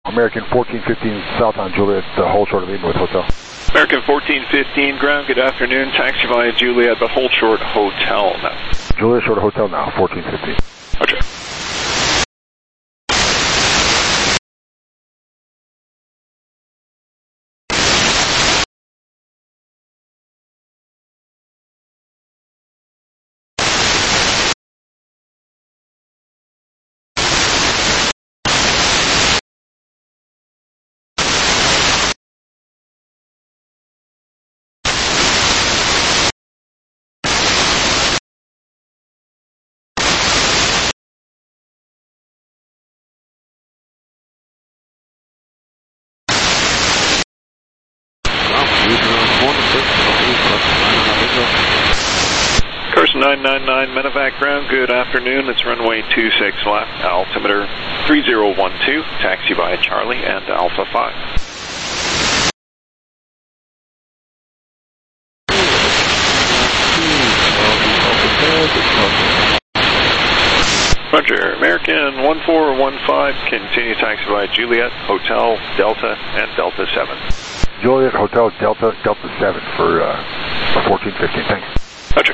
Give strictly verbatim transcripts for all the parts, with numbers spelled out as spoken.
American fourteen fifteen south on Juliet, uh, hold short of Lima with hotel. American fourteen fifteen ground, good afternoon, taxi via Juliet, but hold short hotel now. Juliet short of hotel now, fourteen fifteen. Roger. Carson nine nine nine, Medevac ground, good afternoon, it's runway two six left, altimeter three zero one two, taxi via Charlie and Alpha five. Roger, American one four one five, continue taxi via Juliet, Hotel, Delta, and Delta seven. Juliet, Hotel, Delta, Delta seven for uh, fourteen fifteen, thanks. Roger.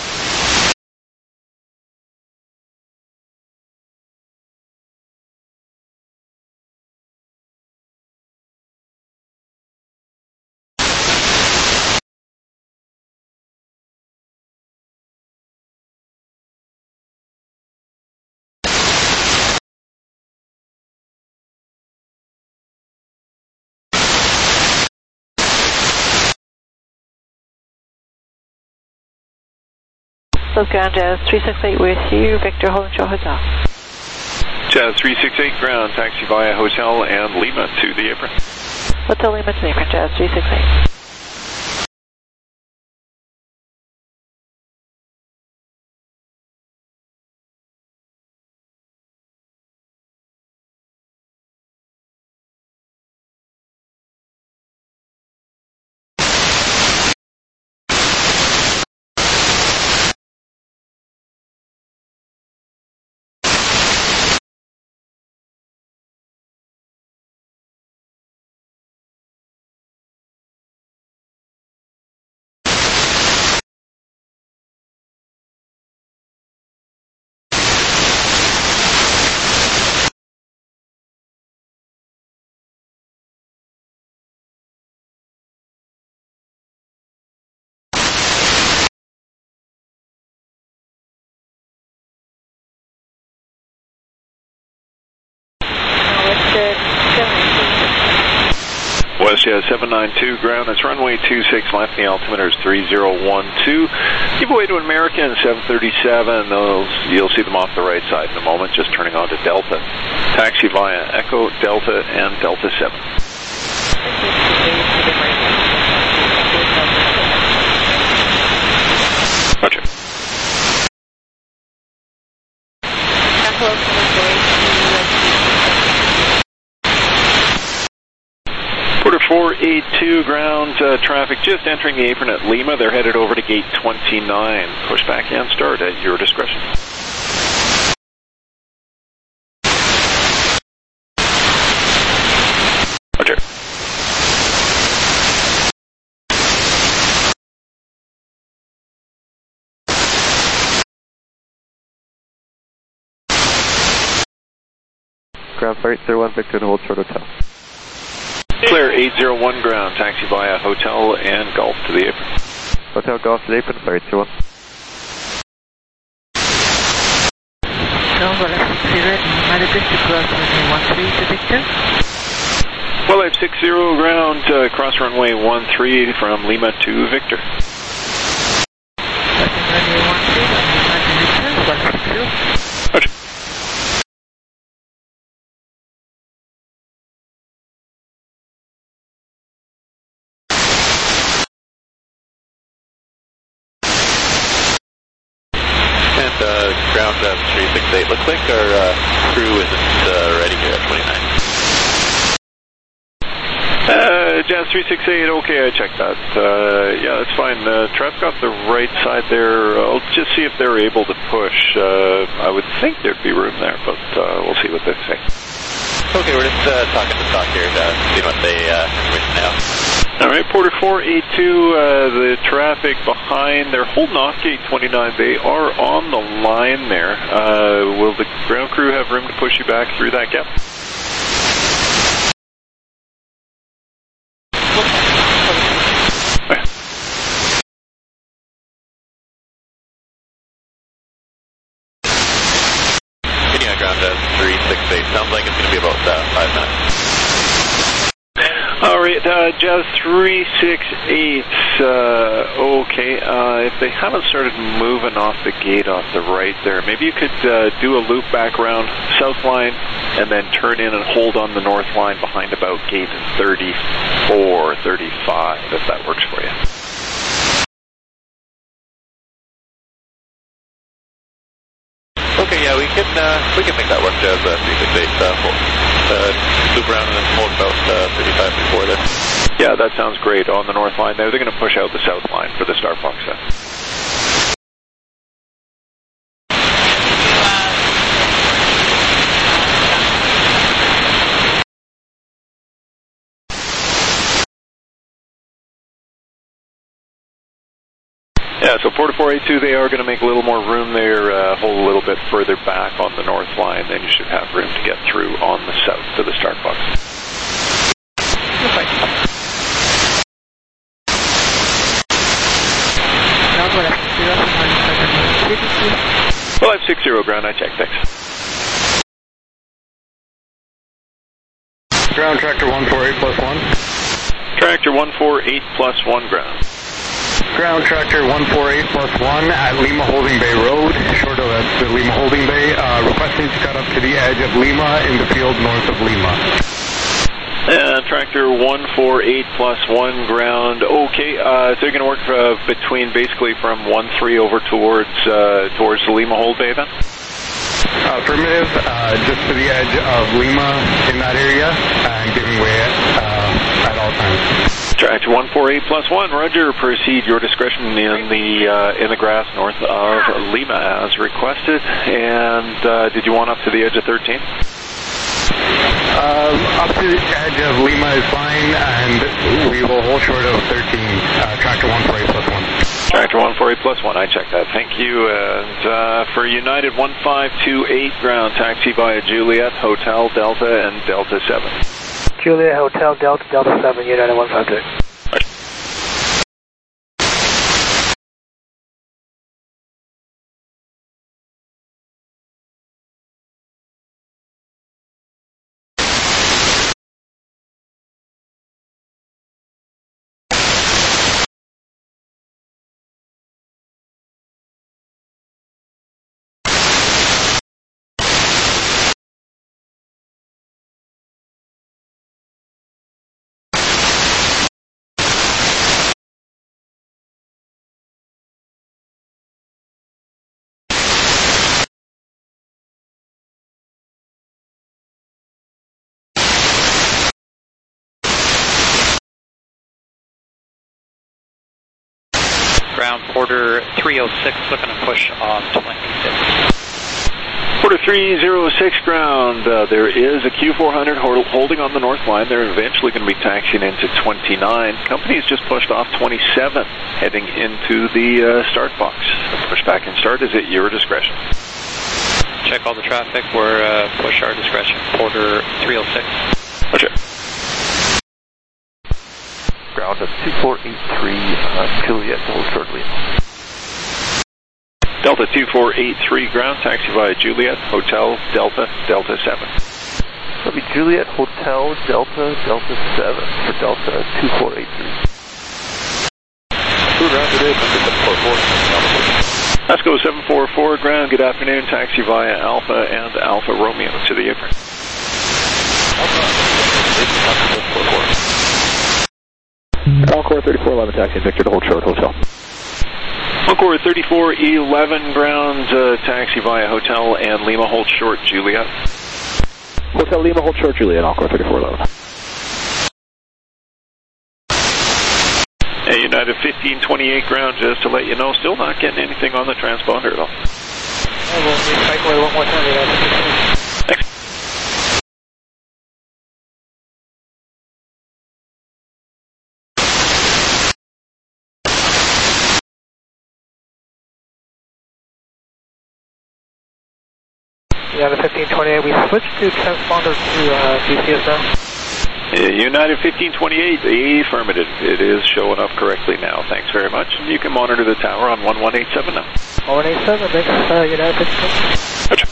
South Ground Jazz three six eight with you, Victor Holding Short Hotel. Jazz three six eight ground, taxi via Hotel and Lima to the apron. Hotel Lima to the apron, Jazz three six eight. West Jazz seven nine two ground, it's runway two six left, the altimeter is three zero one two. Give away to American seven thirty-seven, those, you'll see them off the right side in a moment, just turning on to Delta. Taxi via Echo, Delta, and Delta seven. Roger. Porter four eight two ground, uh, traffic just entering the apron at Lima. They're headed over to gate twenty-nine. Push back and start at your discretion. Roger. Ground flight zero one Victor to hold short hotel. Clear eight zero one ground, taxi via Hotel and Golf to the apron. Hotel Golf to the apron, flight two one. Well, I have six zero ground, uh, cross runway one three from Lima to Victor. Roger. Uh, ground uh, three six eight. Looks like our uh, crew isn't uh, ready here at twenty-nine. Uh, Jazz three six eight, okay, I checked that. Uh, yeah, that's fine. Uh, traffic off the right side there. I'll just see if they're able to push. Uh, I would think there'd be room there, but uh, we'll see what they say. Okay, we're just uh, talking to stock here to see what they uh, information now. All right, Porter four eight two, uh, the traffic behind, they're holding off gate twenty-nine. They are on the line there. Uh, will the ground crew have room to push you back through that gap? Getting on ground at three six eight. Sounds like it's going to be about uh, five minutes. All right, uh, Jazz three six eight, uh, okay, uh, if they haven't started moving off the gate off the right there, maybe you could uh, do a loop back around south line and then turn in and hold on the north line behind about gate thirty-four, thirty-five, if that works for you. Okay, yeah, we can uh, we can make that work, Jazz uh, three six eight. Uh, hold, uh, loop around and then hold about uh, thirty-five before this. Yeah, that sounds great. On the north line there, they're going to push out the south line for the Star Fox set. Yeah, so Porter four eight two, they are going to make a little more room there, uh, hold a little bit further back on the north line, then you should have room to get through on the south to the Star Fox. five six zero ground, I checked, thanks. Ground tractor one four eight plus one. Tractor one four eight plus one ground. Ground tractor one four eight plus one at Lima Holding Bay Road, short of the Lima Holding Bay, uh, requesting to cut up to the edge of Lima in the field north of Lima. Uh, tractor one four eight plus one ground, okay, uh, so you're going to work uh, between basically from one three over towards uh, towards the Lima Hold Bay then? Uh, affirmative, uh, just to the edge of Lima in that area, and giving way uh, at all times. Tractor one four eight plus one, Roger, proceed your discretion in the uh, in the grass north of Lima as requested. And uh, did you want up to the edge of thirteen? Uh, up to the edge of Lima is fine, and we will hold short of thirteen, uh, tractor one four eight plus one. Tractor one four eight plus one, I checked that, thank you. And uh, for United one five two eight ground, taxi via Juliet, Hotel, Delta, and Delta seven. Juliet, Hotel, Delta, Delta seven, United one five two. Ground Porter three oh six, looking to push on twenty-six. Porter three oh six ground, uh, there is a Q four hundred holding on the north line. They're eventually going to be taxiing into twenty-nine. Company's just pushed off twenty-seven, heading into the uh, start box. Push back and start is at your discretion. Check all the traffic. We're uh, push our discretion. Porter three oh six. Roger. Ground at two four eight three, uh, Juliet, hold shortly. Delta two four eight three ground, taxi via Juliet, Hotel, Delta, Delta seven. That'll be Juliet, Hotel, Delta, Delta seven for Delta two four eight three. Two ground today, seven four four. Let's go seven four four ground, good afternoon, taxi via Alpha and Alpha Romeo to the apron. Encore thirty-four eleven taxi, Victor to hold short, Hotel. Encore thirty-four eleven ground, uh, taxi via Hotel and Lima hold short, Juliet. Hotel Lima hold short, Juliet, Encore thirty-four eleven. Hey, United fifteen twenty-eight ground, just to let you know, still not getting anything on the transponder at all. I will recycle it one more time. United fifteen twenty-eight, we switched to transponder to uh, G C S now. United fifteen twenty-eight, affirmative. It is showing up correctly now. Thanks very much. And you can monitor the tower on one one eight seven now. one one eight seven, thanks, uh, United fifteen twenty-eight. Gotcha.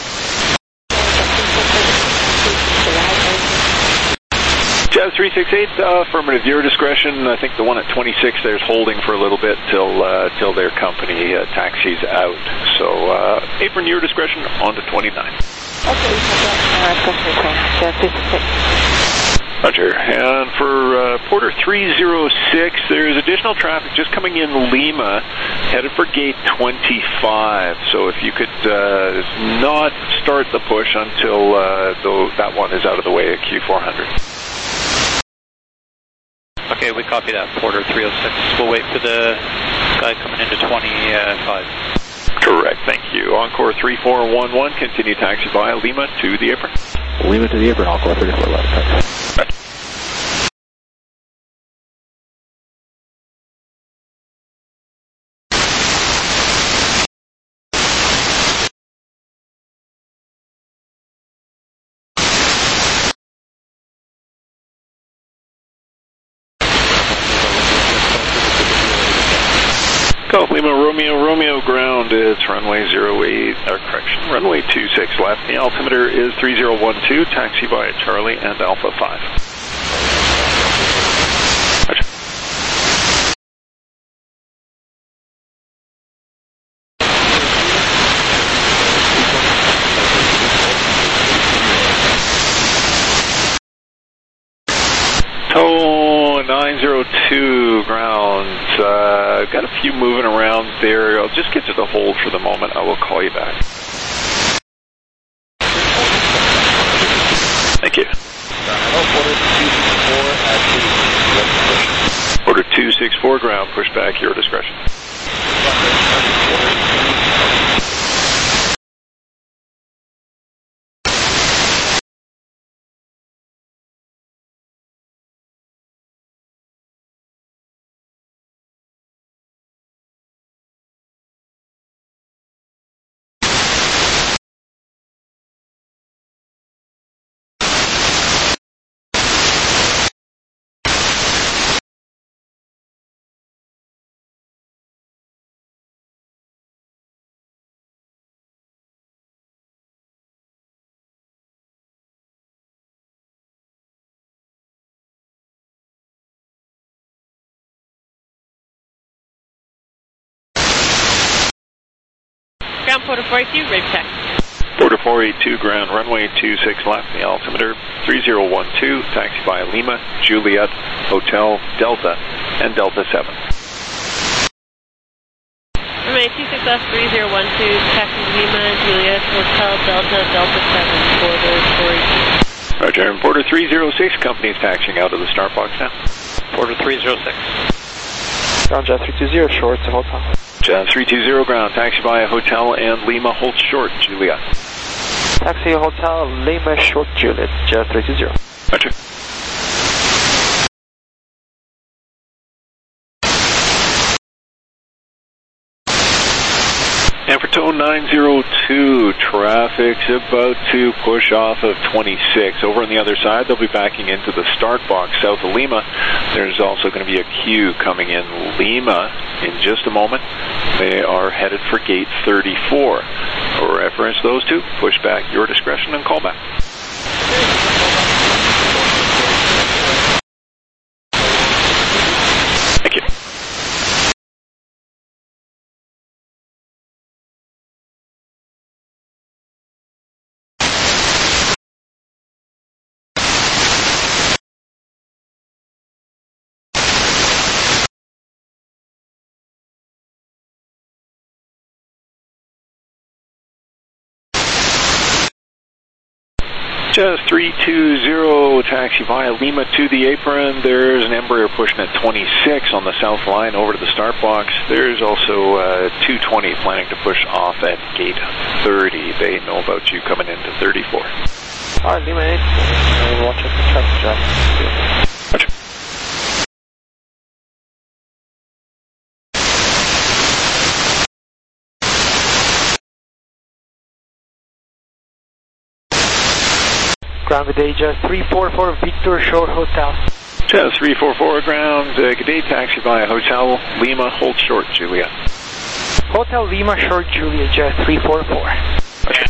Jazz three six eight, uh, affirmative, your discretion. I think the one at twenty-six there's holding for a little bit till uh, till their company uh, taxis out. So, uh, apron, your discretion, on to twenty-nine. Okay, uh, Jazz three six eight. Roger. And for uh, Porter three zero six, there's additional traffic just coming in Lima, headed for gate twenty-five. So if you could uh, not start the push until uh, the, that one is out of the way at Q four hundred. Okay, we copy that, Porter three oh six. We'll wait for the guy coming into twenty-five. Correct, thank you. Encore three four one one, continue taxi via Lima to the apron. Lima to the apron, Encore thirty-four eleven. Right. Golf Lima Romeo Romeo ground, it's runway zero eight, or correction, runway two six left. The altimeter is three zero one two, taxi via Charlie and Alpha five. Roger. Oh, nine zero two ground. Uh, got a few moving around there. I'll just get to the hold for the moment. I will call you back. Thank you. Order two six four ground, push back, your discretion. Ground Porter four eight two, ready for taxi. Porter four eight two ground, runway two six left, the altimeter three zero one two, taxi via Lima, Juliet, Hotel, Delta, and Delta seven. Runway two six left, three zero one two, taxi Lima, Juliet, Hotel, Delta, Delta seven, Porter four eight two. Roger, and Porter three zero six, company is taxiing out of the start box now. Porter three zero six. Ground Jazz three two zero, short to Hotel. Jazz three two zero ground, taxi via Hotel and Lima, hold short, Juliet. Taxi Hotel, Lima, short, Juliet, Jazz three two zero. Roger. And for tone nine zero two, traffic's about to push off of twenty-six. Over on the other side, they'll be backing into the start box south of Lima. There's also going to be a queue coming in Lima in just a moment. They are headed for gate thirty-four. For reference those two, push back, your discretion, and call back. Thank you. Jazz three two zero, taxi via Lima to the apron. There's an Embraer pushing at twenty-six on the south line over to the start box. There's also uh, two twenty planning to push off at gate thirty. They know about you coming into thirty-four. Alright, Lima eight. We'll watch it for traffic jam. Roger. Ground good day, Jazz three four four, Victor Short Hotel. Jazz three four four ground, uh, good day, taxi via Hotel Lima, hold short, Juliet. Hotel Lima, short Juliet, Jazz three four four. Okay.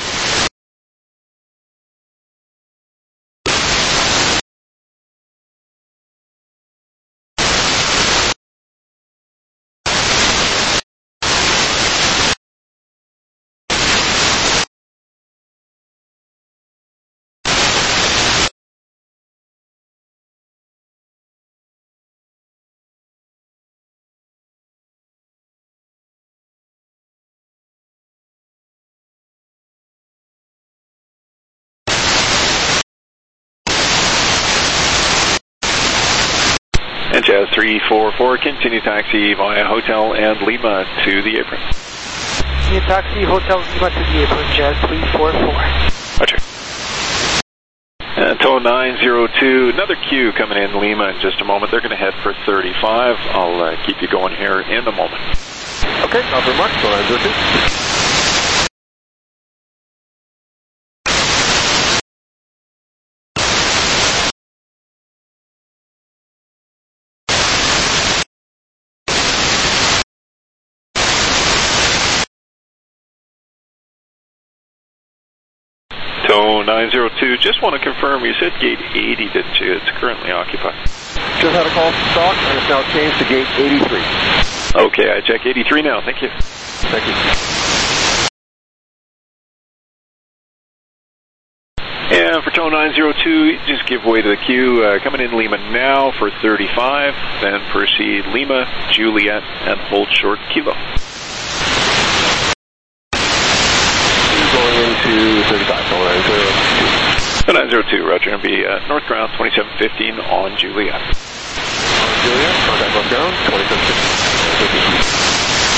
And Jazz three four four, continue taxi via Hotel and Lima to the apron. Continue taxi, Hotel Lima to the apron, Jazz three four four. Roger. And tow nine zero two, another queue coming in Lima in just a moment. They're going to head for thirty-five. I'll uh, keep you going here in a moment. Okay, not very much. So nine zero two. Tow nine zero two, just want to confirm, you said gate eighty, didn't you? It's currently occupied. Just had a call from stock, and it's now changed to gate eighty-three. Okay, I check eighty-three now. Thank you. Thank you. And for tow nine zero two, just give way to the queue. Uh, coming in Lima now for thirty-five, then proceed Lima, Juliet, and hold short Kilo. Going into thirty-five, so nine zero two. nine zero two, Roger, and be uh, north ground twenty-seven fifteen on Juliet. On Juliet, contact north ground twenty-seven fifteen.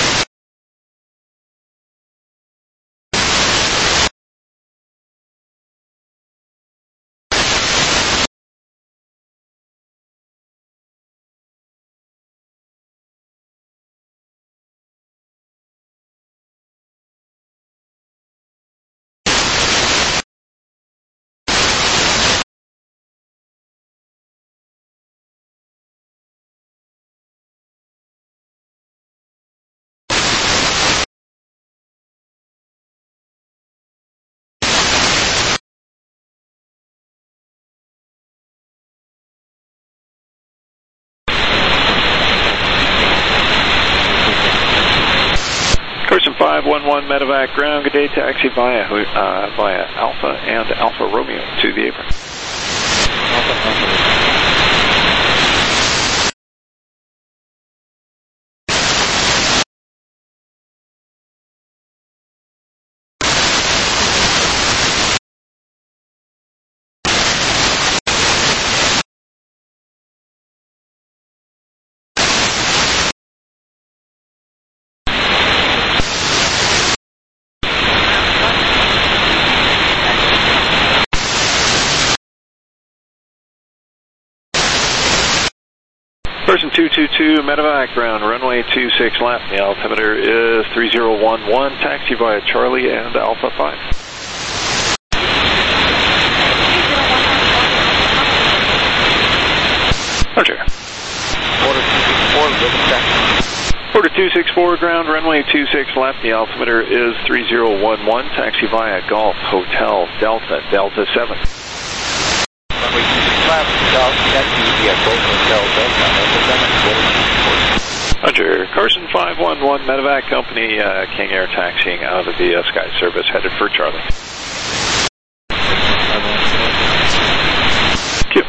Person five one one Medevac ground, good day, taxi via uh, via Alpha and Alpha Romeo to the apron. Alpha, Alpha. Person two two two, Medevac ground, runway two six left. The altimeter is three zero one one, taxi via Charlie and Alpha five. Roger. Order two six four, ribbon check. Order two six four, ground, runway two six left. The altimeter is three zero one one, taxi via Golf Hotel Delta, Delta seven. Runway two six left, taxi via Golf Hotel Delta, Delta seven, Roger. Carson five one one, Medevac Company, uh, King Air taxiing out of the uh, Sky Service, headed for Charlie. Q.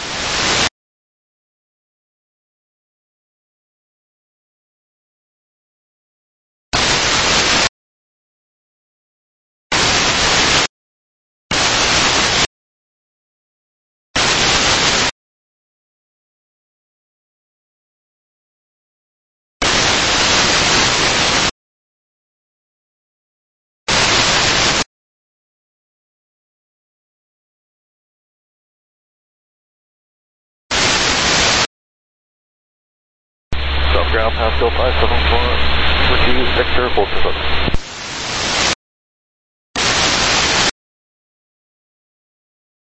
Ground Pascal five seven four, receive Victor, hold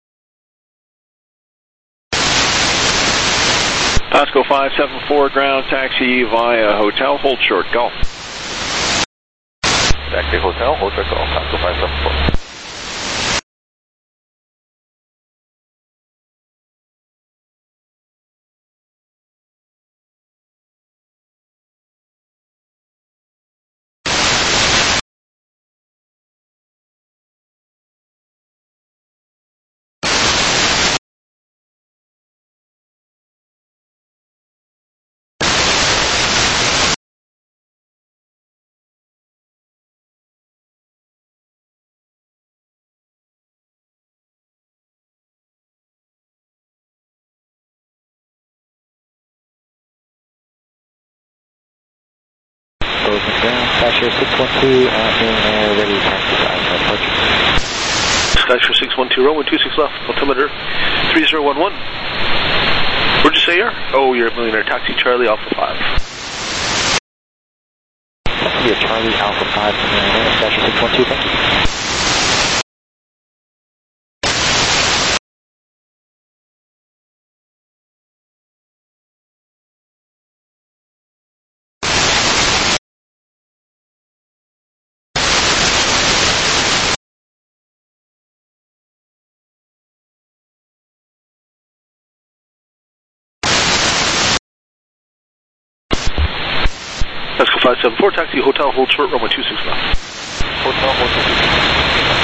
Pasco five seven four, ground taxi via hotel, hold short, golf. Taxi hotel, hold short golf, Pasco five seven four. Closing ground, Skyshare six one two, uh, in air, ready, taxi five, departure. Skyshare six one two, runway two six left, altimeter three zero one one. Where'd you say you're? Oh, you're a Millionaire, taxi Charlie Alpha five. Taxi a Charlie Alpha five, Millionaire, Skyshare six one two, thank you. Pasco five seven four, taxi hotel, hold short, runway two six left. Hotel, hold short.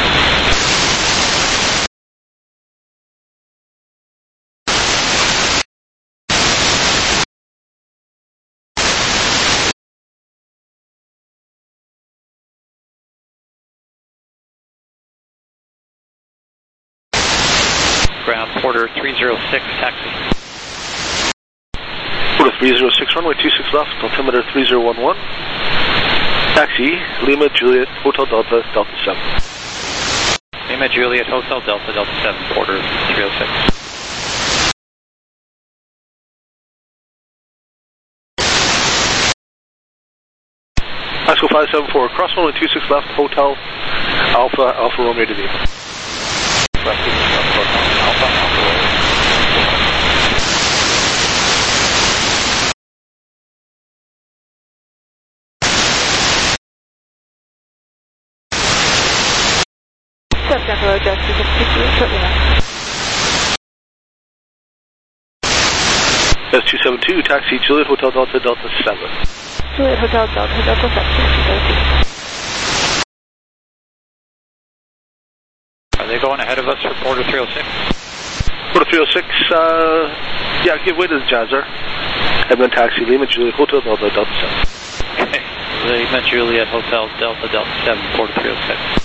Ground, Porter three zero six, taxi. Porter three zero six, runway two six left, altimeter three zero one one. Taxi, Lima, Juliet, Hotel Delta, Delta seven. Lima, Juliet, Hotel Delta, Delta seven, Porter three oh six. Pasco five seven four, cross runway two six left, Hotel Alpha, Alpha Romeo to Lima. Alpha, Alpha Romeo. Subject road, just you can speak to it shortly now. S two seven two, taxi Juliet, Hotel Delta, Delta seven. Juliet Hotel Delta, Delta seven. Are they going ahead of us for Porter three oh six? Porter three oh six, uh, yeah, give way to the Jazzer. Edmund taxi, Lima, Juliet, Hotel Delta, Delta seven. Okay. Lima, Juliet, Hotel Delta, Delta seven, Porter three oh six.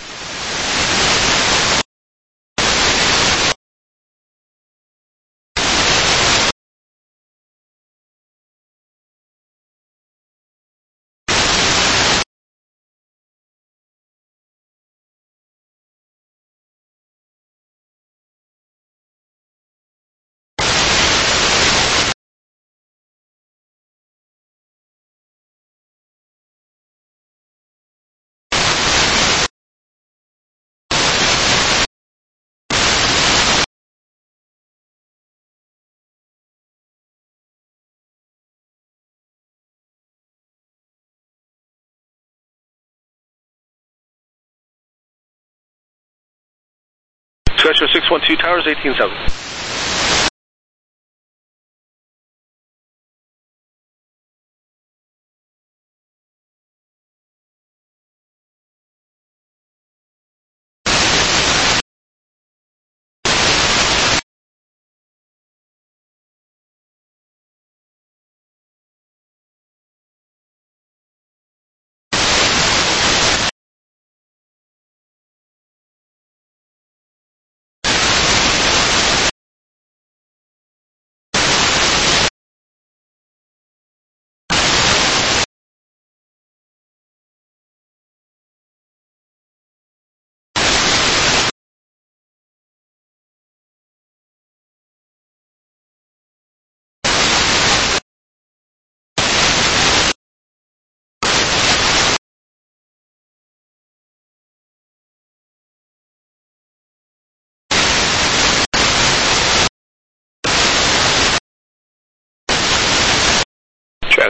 Skyshare six one two, Towers eighteen seven.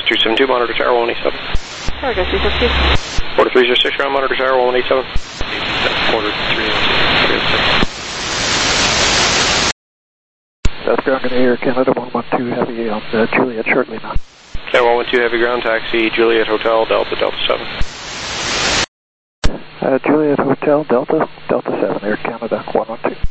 two seven two, monitor tower one eighty-seven. Cargo two six two. Quarter three zero six, ground monitor tower one eighty-seven. Quarter three oh six. South ground in Air Canada one one two Heavy on uh, Juliet shortly now. Okay, one one two Heavy ground taxi, Juliet Hotel, Delta, Delta seven. Uh, Juliet Hotel, Delta, Delta seven, Air Canada one one two.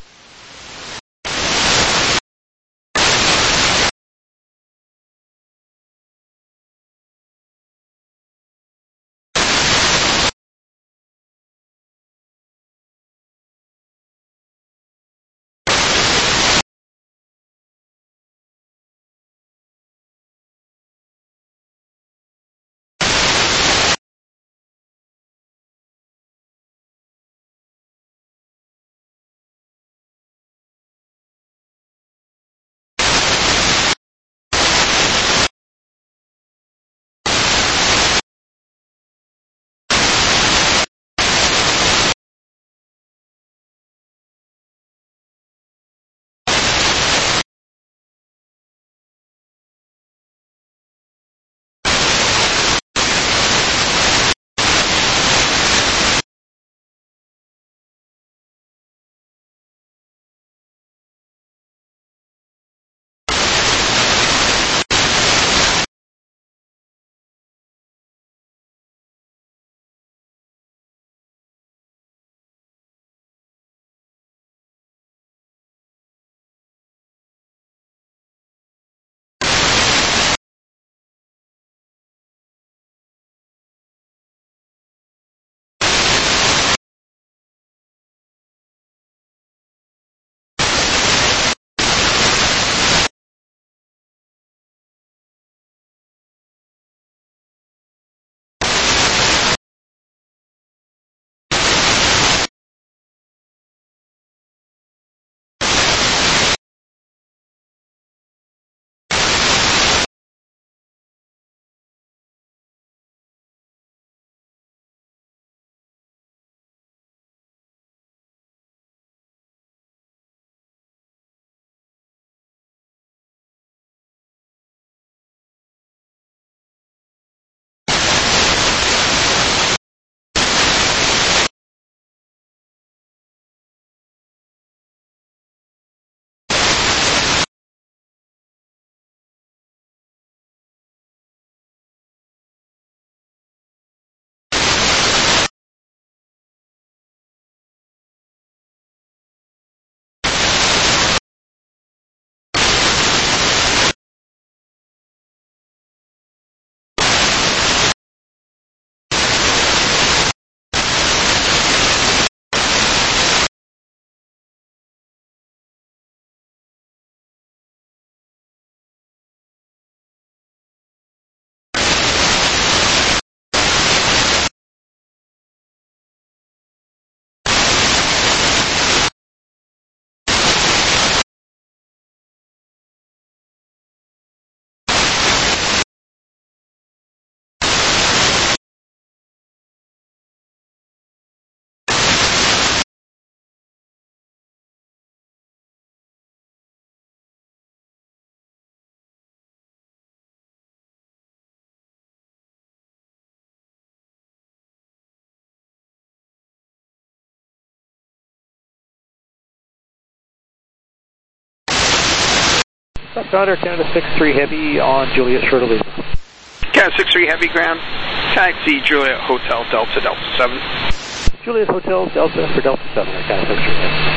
South ground Air Canada six three Heavy on Juliet short of Lima. Canada six three Heavy ground, taxi Juliet Hotel Delta Delta seven. Juliet Hotel Delta for Delta seven, Air Canada six three Heavy.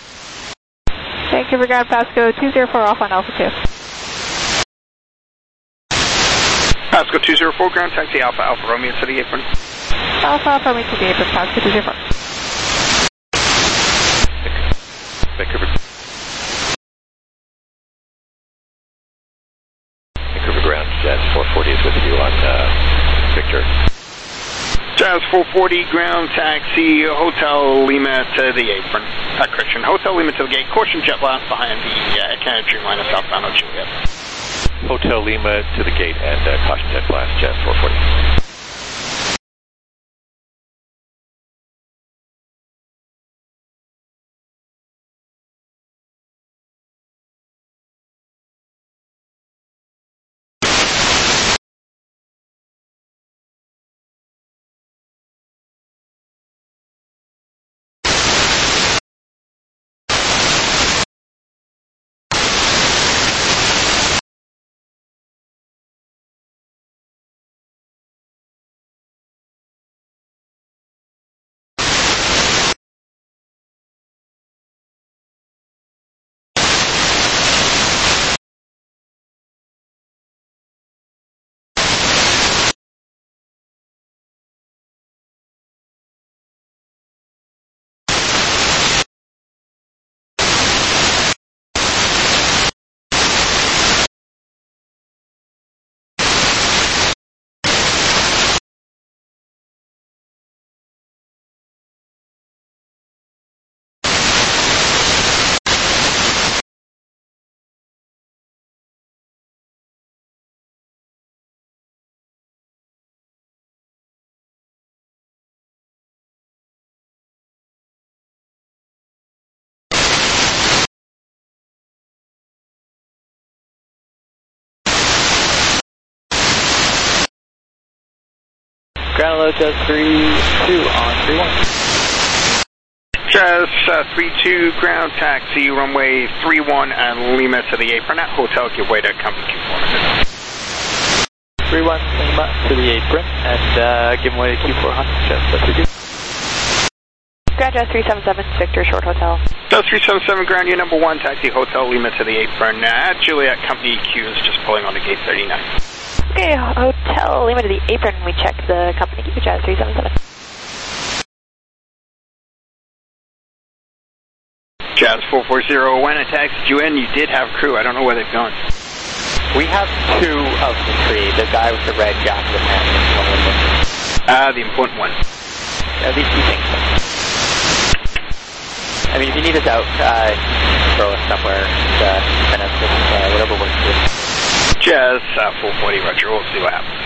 Thank you for ground Pasco two zero four off on Alpha two. Pasco two zero four ground, taxi Alpha Alpha Romeo to the apron. Alpha Alpha Romeo to the apron, Pasco two zero four. Vancouver. Vancouver ground, Jazz four forty is with you on uh, Victor. Jazz four forty ground taxi Hotel Lima to the apron. Uh, Christian, Hotel Lima to the gate. Caution jet blast behind the uh, Canada Dreamliner southbound of Juliet. Hotel Lima to the gate and uh, caution jet blast, Jazz four forty. Ground load Jazz three two on three one. Jazz uh, three two, ground taxi, runway three one and Lima to the apron at Hotel, give way to company Q four hundred. three one Lima to the apron and uh, give way to Q four hundred, Jazz three two. Ground Jazz three seven seven, Victor, short hotel. Jazz three seven seven, ground unit number one, taxi Hotel Lima to the apron at Juliet, company Q is just pulling on to gate thirty-nine. Okay, Hotel Lima to the apron, we check the company Q, Jazz three seven seven. Jazz four four zero, when I taxied you in, you did have crew, I don't know where they've gone. We have two of the three, the guy with the red jacket apparently is one of them. Ah, uh, the important one. At least we think so. I mean, if you need us out, uh, throw us somewhere, uh, send us, uh, whatever works for you. Jazz, uh, four forty, Roger, we'll see what happens.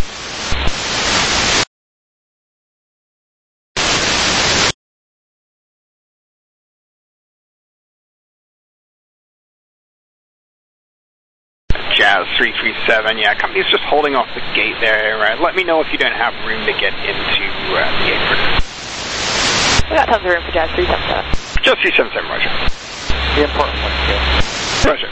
Jazz three three seven, yeah, company's just holding off the gate there. Uh, let me know if you don't have room to get into uh, the apron. We got tons of room for Jazz three seven seven. Jazz three seven seven, Roger. The important one, too. Roger.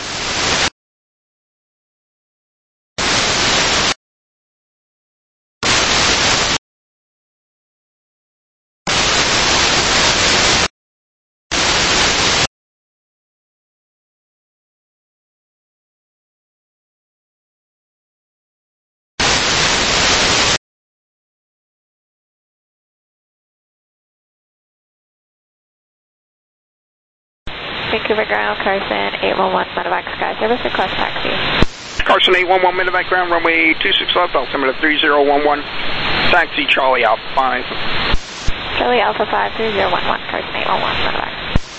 Vancouver ground, Carson, eight one one, Medevac Sky Service, request taxi. Carson eight one one, Medevac ground, runway two six left, altimeter three zero one one, taxi Charlie Alpha five. Charlie Alpha five, three zero one one, Carson eight one one, Medevac.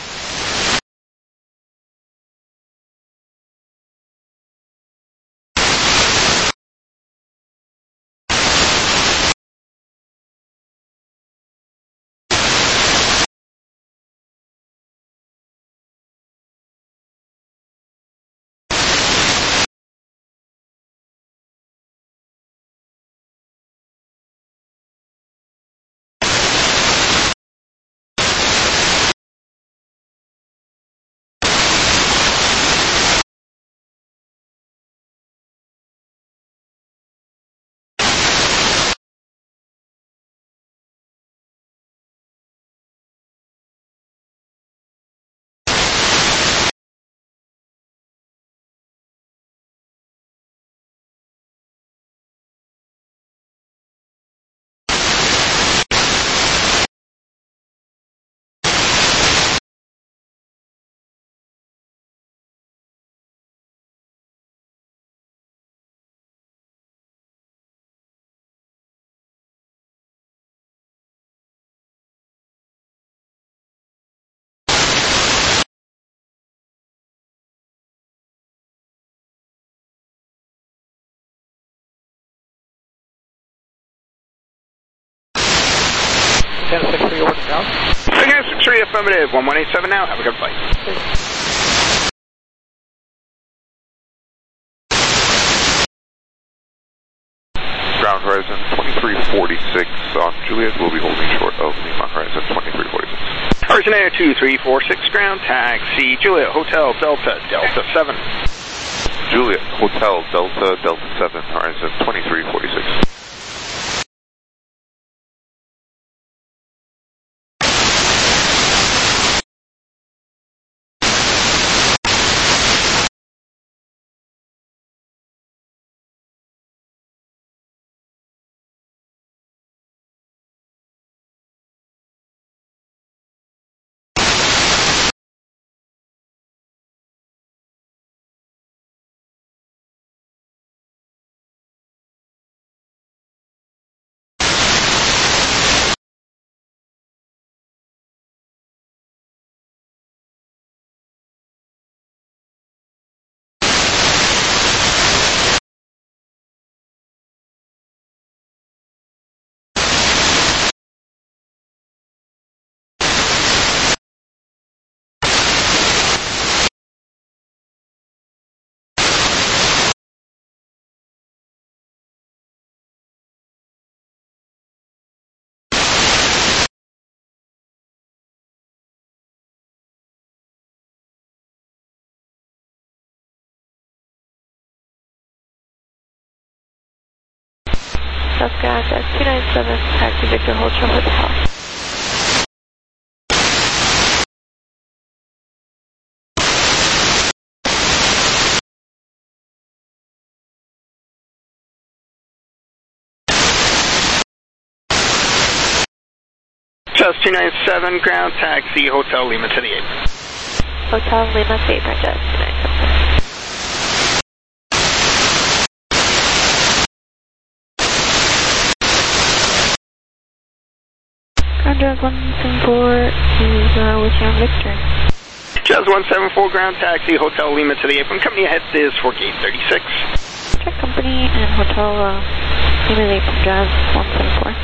ten six three, order down. ten six three, affirmative, one one eight seven now, have a good flight. Ground horizon twenty-three forty-six on Juliet, we'll be holding short of Lima horizon twenty-three forty-six. Horizon Air two three four six, ground taxi, Juliet Hotel Delta, Delta seven. Juliet Hotel Delta, Delta seven, horizon twenty-three forty-six. Cessna, two nine seven, taxi Victor, hold short hotel. Just two nine seven, ground taxi, Hotel Lima to the apron. Hotel Lima to apron, just two nine seven. Ground Jazz one seven four is uh, with you on Victor. Jazz one seven four, ground taxi, Hotel Lima to the apron. Company ahead is four gate thirty-six. Check company and Hotel uh, Lima to the apron, Jazz one seven four.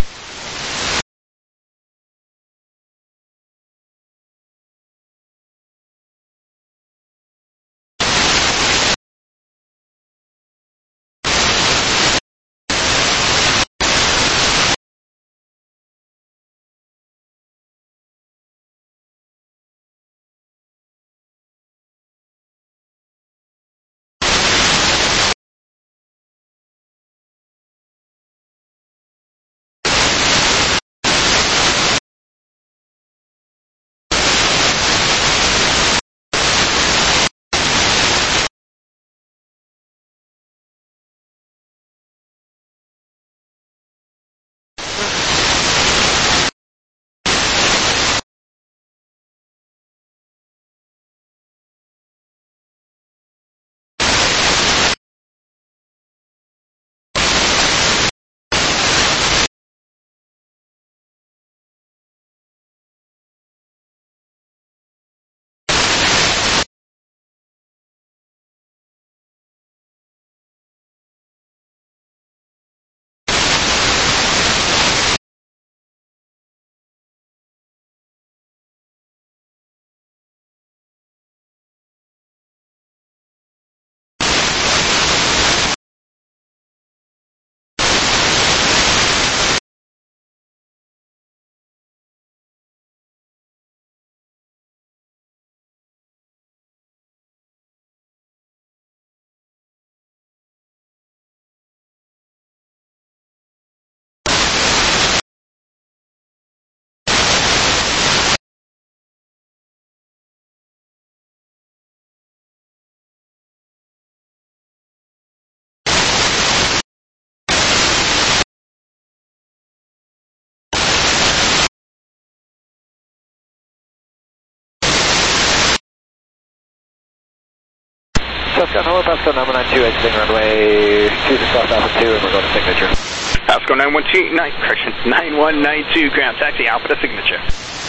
Pasco, hello, Pasco nine one nine two, exiting runway two six left Alpha two, and we're going to signature. Pasco nine one two, nine, correction, nine one nine two, ground taxi, Alpha to signature.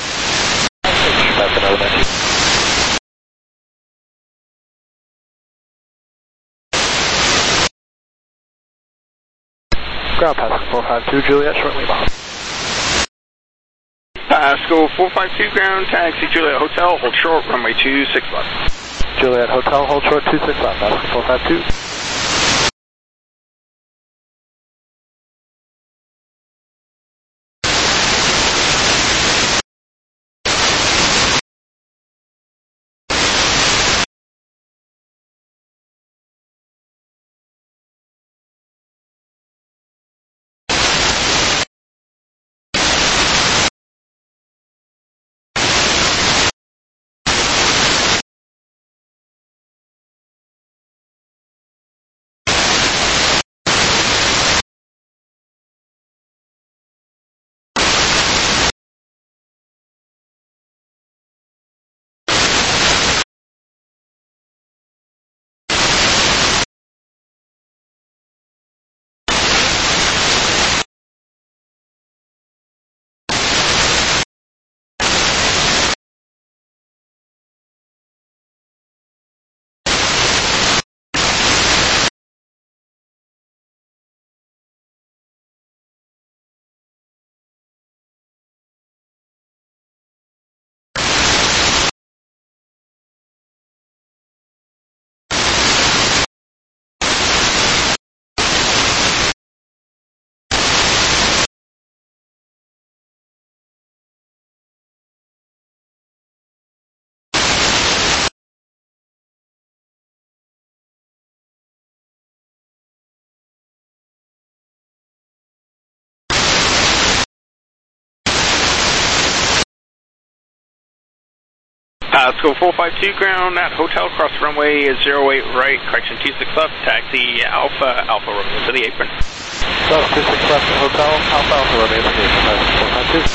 Pasco nine one nine two. Ground Pasco four five two, Juliet, short Lima. Pasco four five two, ground taxi, Juliet Hotel, hold short, runway two six left. Juliet Hotel, hold short two six left, Pasco four five two. Pasco four five two ground at Hotel Cross Runway zero eight right, correction two six left, taxi Alpha, Alpha Romeo to the apron. So, two six left, Hotel, Alpha, Alpha Romeo to the apron, four five two.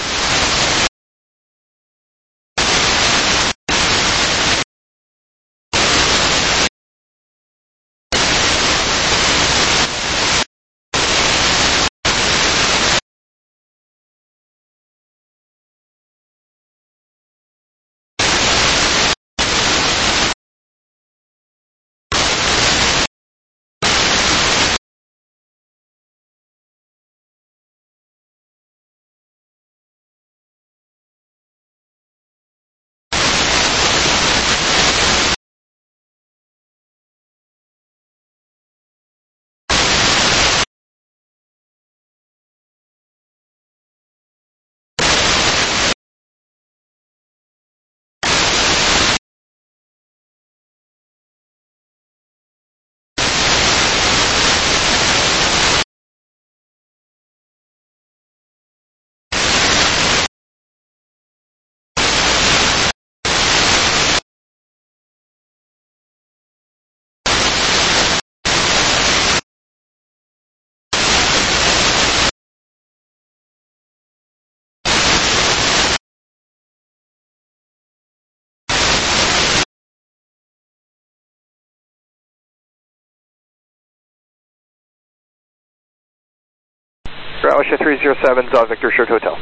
Westjet three zero seven, uh, Victor Short Hotel.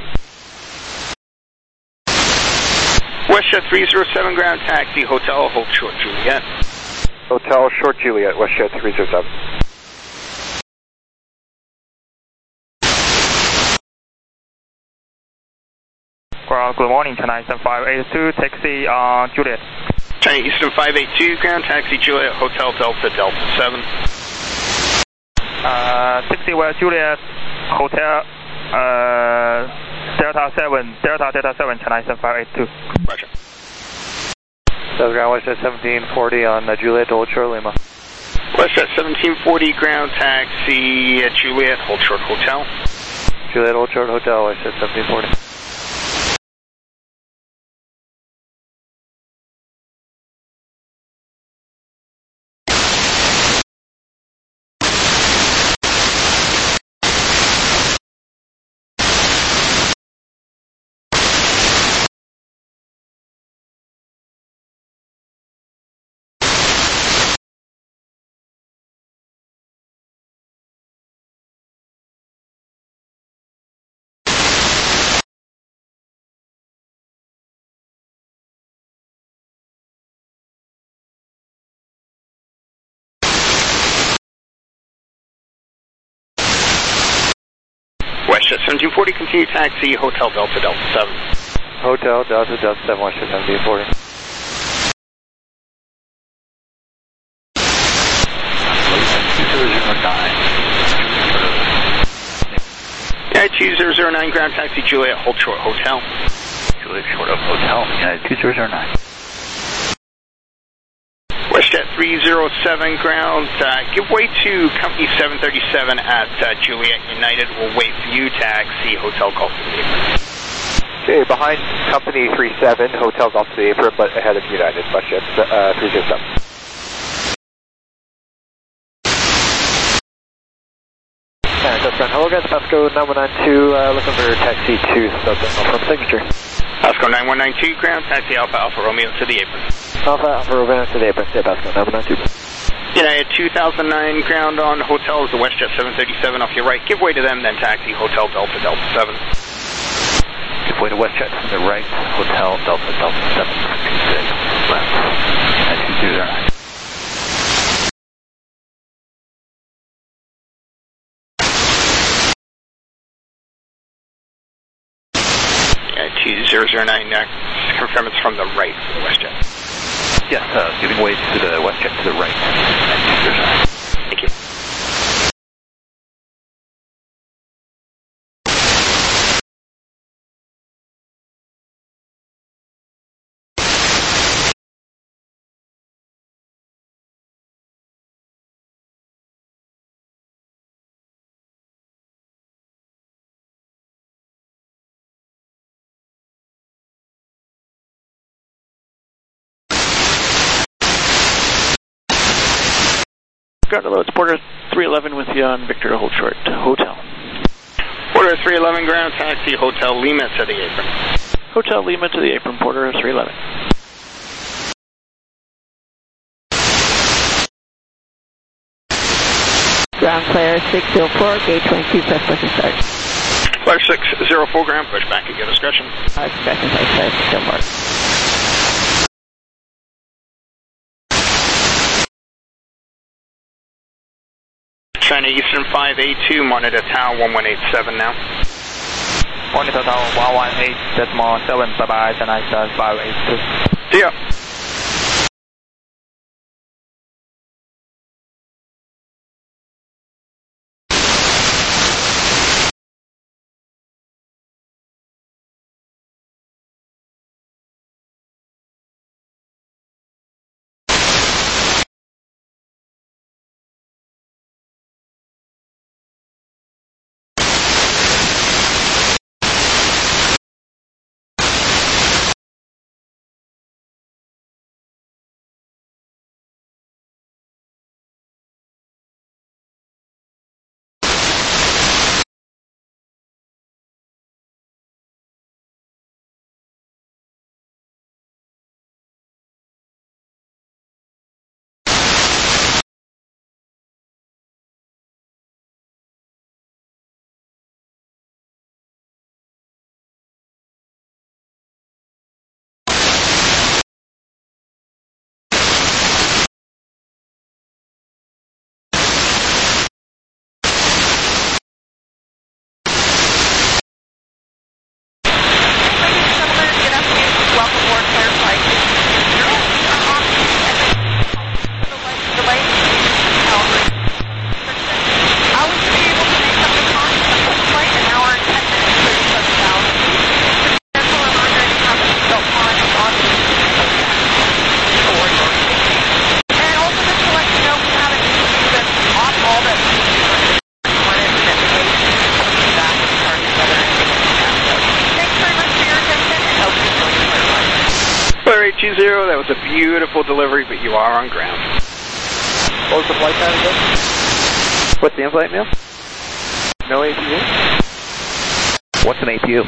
Westjet three zero seven ground taxi, Hotel, hold short Juliet. Hotel Short Juliet, Westjet three zero seven. Well, good morning, China Eastern five eight two, taxi uh, Juliet. China Eastern five eight two, ground taxi Juliet, Hotel Delta, Delta seven. Uh, taxi West Juliet, Hotel uh, Delta seven, Delta Delta seven, China Eastern five eight two. Roger. South ground Westjet seventeen forty on uh, Juliet to Hold Short Lima. Westjet seventeen forty, ground taxi uh, Juliet, Hold Short Hotel. Juliet Hold Short Hotel, Westjet seventeen forty. Westjet seventeen forty, continue taxi, Hotel Delta, Delta seven. Hotel Delta, Delta seven, Westjet seventeen forty. United two zero zero nine, ground taxi Juliet, Hold Short Hotel. Juliet Short of Hotel, United two zero zero nine. Westjet three zero seven, ground, uh, give way to company seven thirty-seven at uh, Juliet United. We'll wait for you, taxi, Hotel Golf to the apron. Okay, behind company three seven, Hotel Golf to the apron, but ahead of United, Westjet uh, three zero seven. Hello guys, Pasco nine one nine two, uh, looking for taxi to Southern from Signature. Pasco nine one nine two, ground taxi Alpha Alpha Romeo to the apron. Alpha Alpha Romeo to the apron, yeah, Pasco nine one nine two. United two thousand nine, ground on Hotel is the Westjet seven thirty-seven off your right. Give way to them, then taxi Hotel Delta Delta seven. Give way to Westjet to the right, Hotel Delta Delta seven, two six left, United two zero zero nine. two zero zero nine, uh, confirm it's from the right for the Westjet. Yes, uh, giving way to the Westjet to the right, two zero zero nine. Thank you. ground hello, it's Porter three eleven with you on Victor to hold short, Hotel. Porter three eleven ground taxi, Hotel Lima to the apron. Hotel Lima to the apron, Porter three eleven. Ground clear six oh four, gate twenty-two, press button start. Clear six oh four ground, push back at your discretion. Uh, discretion, sorry, sorry, still mark. China Eastern five eight two, monitor tower one one eight seven now. Monitor tower one one eight decimal seven, bye bye, the nice five eight two. See ya. That was a beautiful delivery, but you are on ground. What was the flight time again? What's the in-flight meal? No A P U? What's an A P U?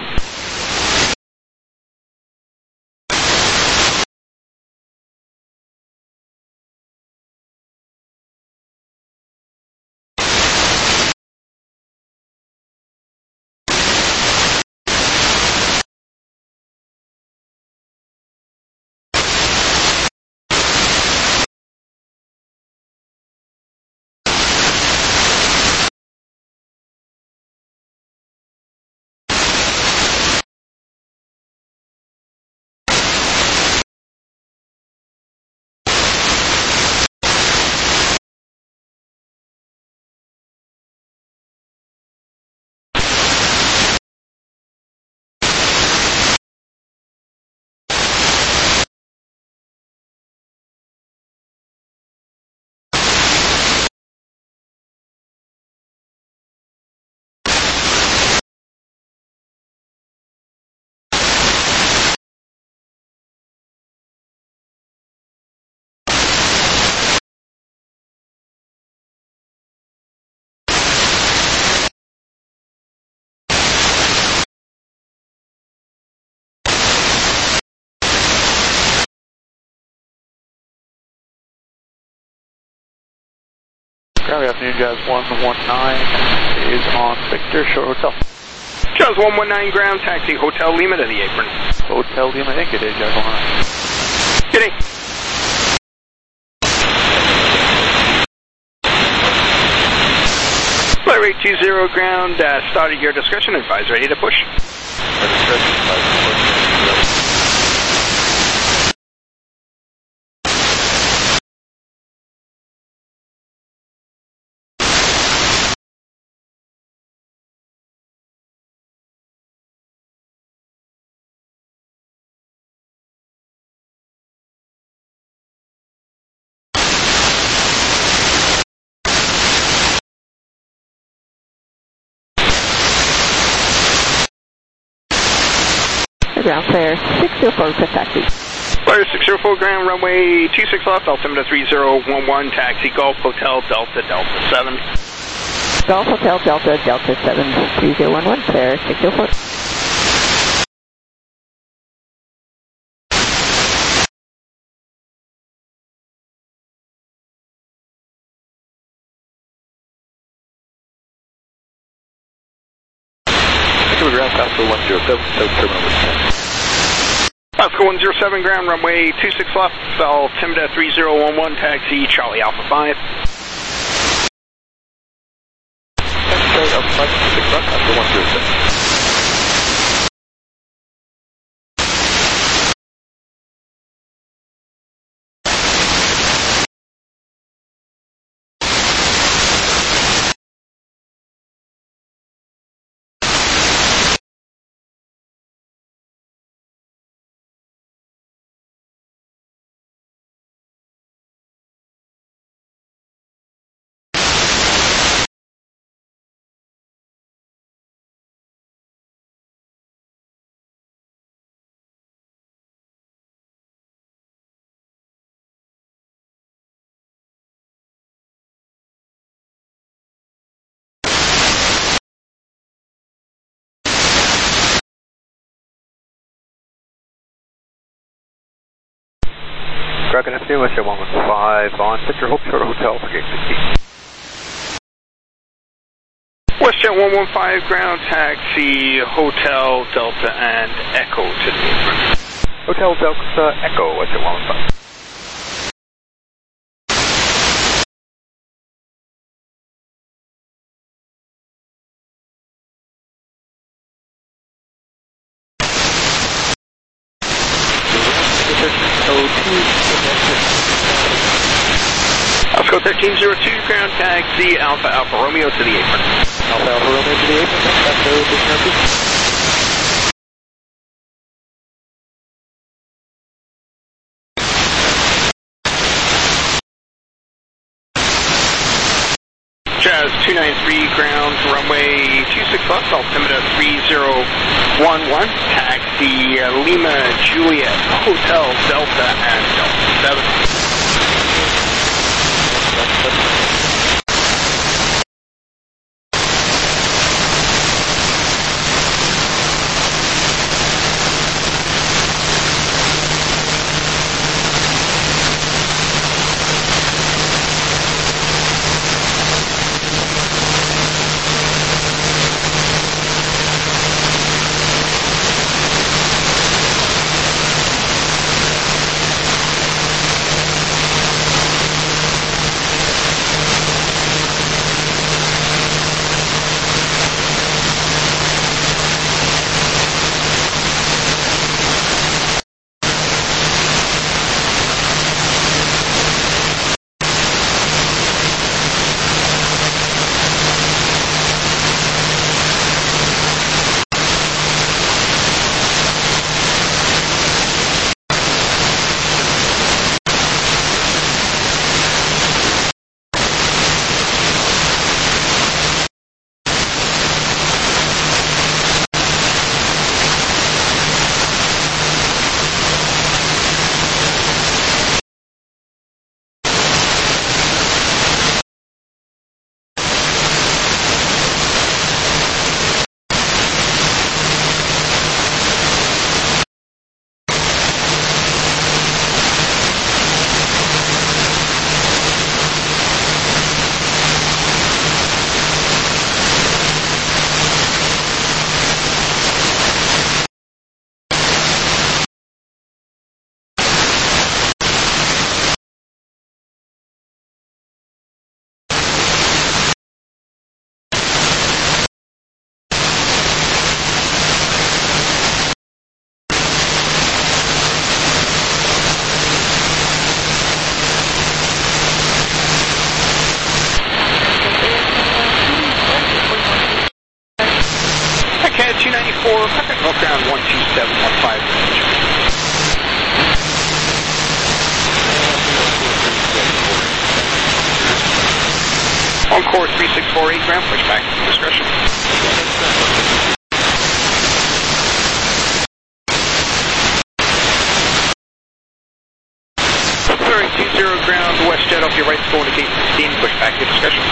Good afternoon, Jazz one one nine is on Victor, short hotel. Jazz one one nine ground taxi, Hotel Lima to the apron. Hotel Lima, hey, good day, Jazz one one nine. Good day. Flight rate two zero ground, uh, start at your discretion, advise ready to push. Ground clear six oh four, request taxi. Flyer six zero four ground, runway two six left, altimeter three zero one one, taxi Golf Hotel Delta Delta seven. Golf Hotel Delta Delta seven three zero one one, Flyer six zero four. Ground, Pasco one zero seven, South Terminal ten. Pasco one zero seven ground, runway two six left, altimeter three zero one one, taxi Charlie Alpha five. Charlie Alpha five, six left, Pasco one zero seven. Good afternoon, Westjet one one five on Victor Hope Short Hotel for gate fifteen. Westjet one one five ground, taxi Hotel Delta and Echo to the apron. Hotel Delta Echo, Westjet one one five. Pasco thirteen zero two ground, taxi Alpha Alpha Romeo to the apron. Alpha Alpha Romeo to the apron, Pasco thirteen zero two. Jazz two nine three ground, runway two six left, altimeter three zero one one, taxi uh, Lima Juliet Hotel Delta and Delta seven. two ninety-four, Pacific North ground one two seven one five. On course three six four eight ground, pushback discretion. to your right, going to gate sixteen, push back to discretion.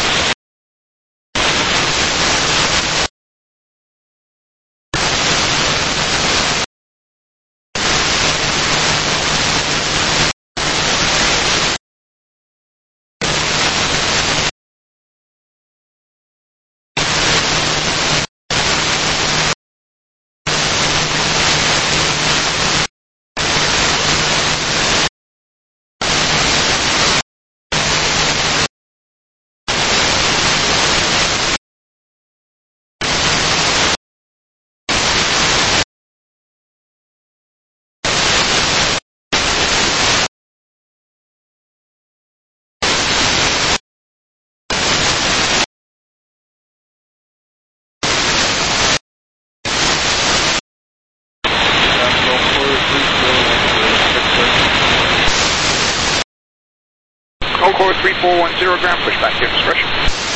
Concord three four one zero, ground, push back to your discretion.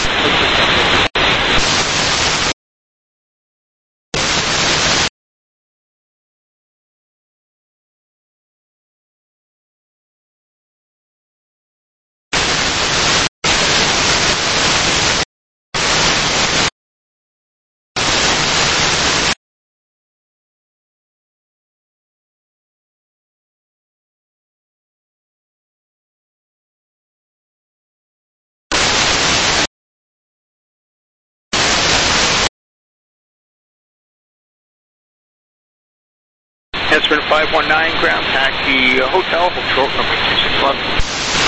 Instrument five one nine, ground, taxi uh, hotel, hold short, runway two six left.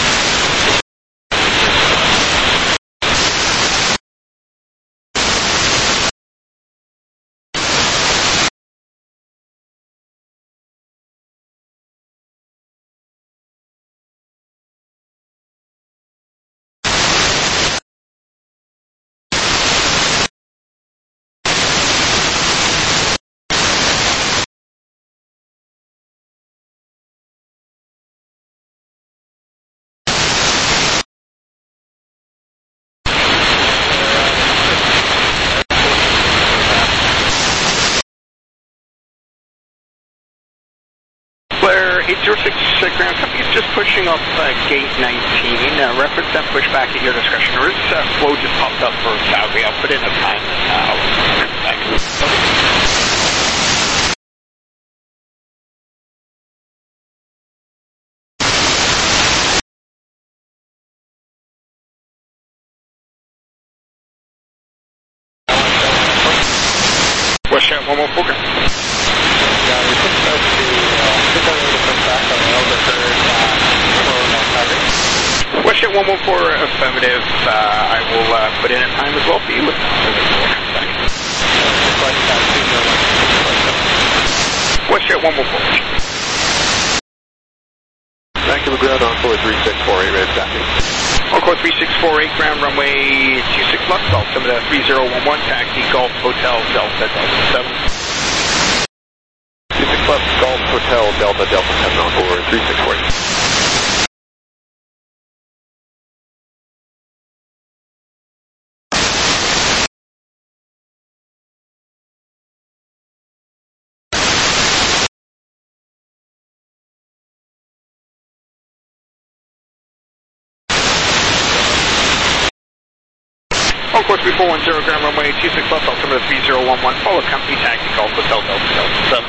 eight zero six ground company is just pushing up uh, gate nineteen. Uh, reference that pushback at your discretion. Or this uh, flow just popped up for Calgary. I'll put in a time. Uh, West Shot one one four. Yeah, we think that to pick up the push back on the elder third uh, West Shot one one four, affirmative. Uh, I will uh, put in a time as well for you. West Shot one one four. Back to the ground on floor three six four eight, ready for taxi. Encore three six four eight, ground runway two six left, altimeter three zero one one, taxi Golf Hotel Delta Delta seven. two six left, Golf Hotel Delta Delta seven on board three six four eight. Encore three four one zero, ground runway two six left, altimeter three zero one one, follow company taxi Golf Hotel Delta Delta seven.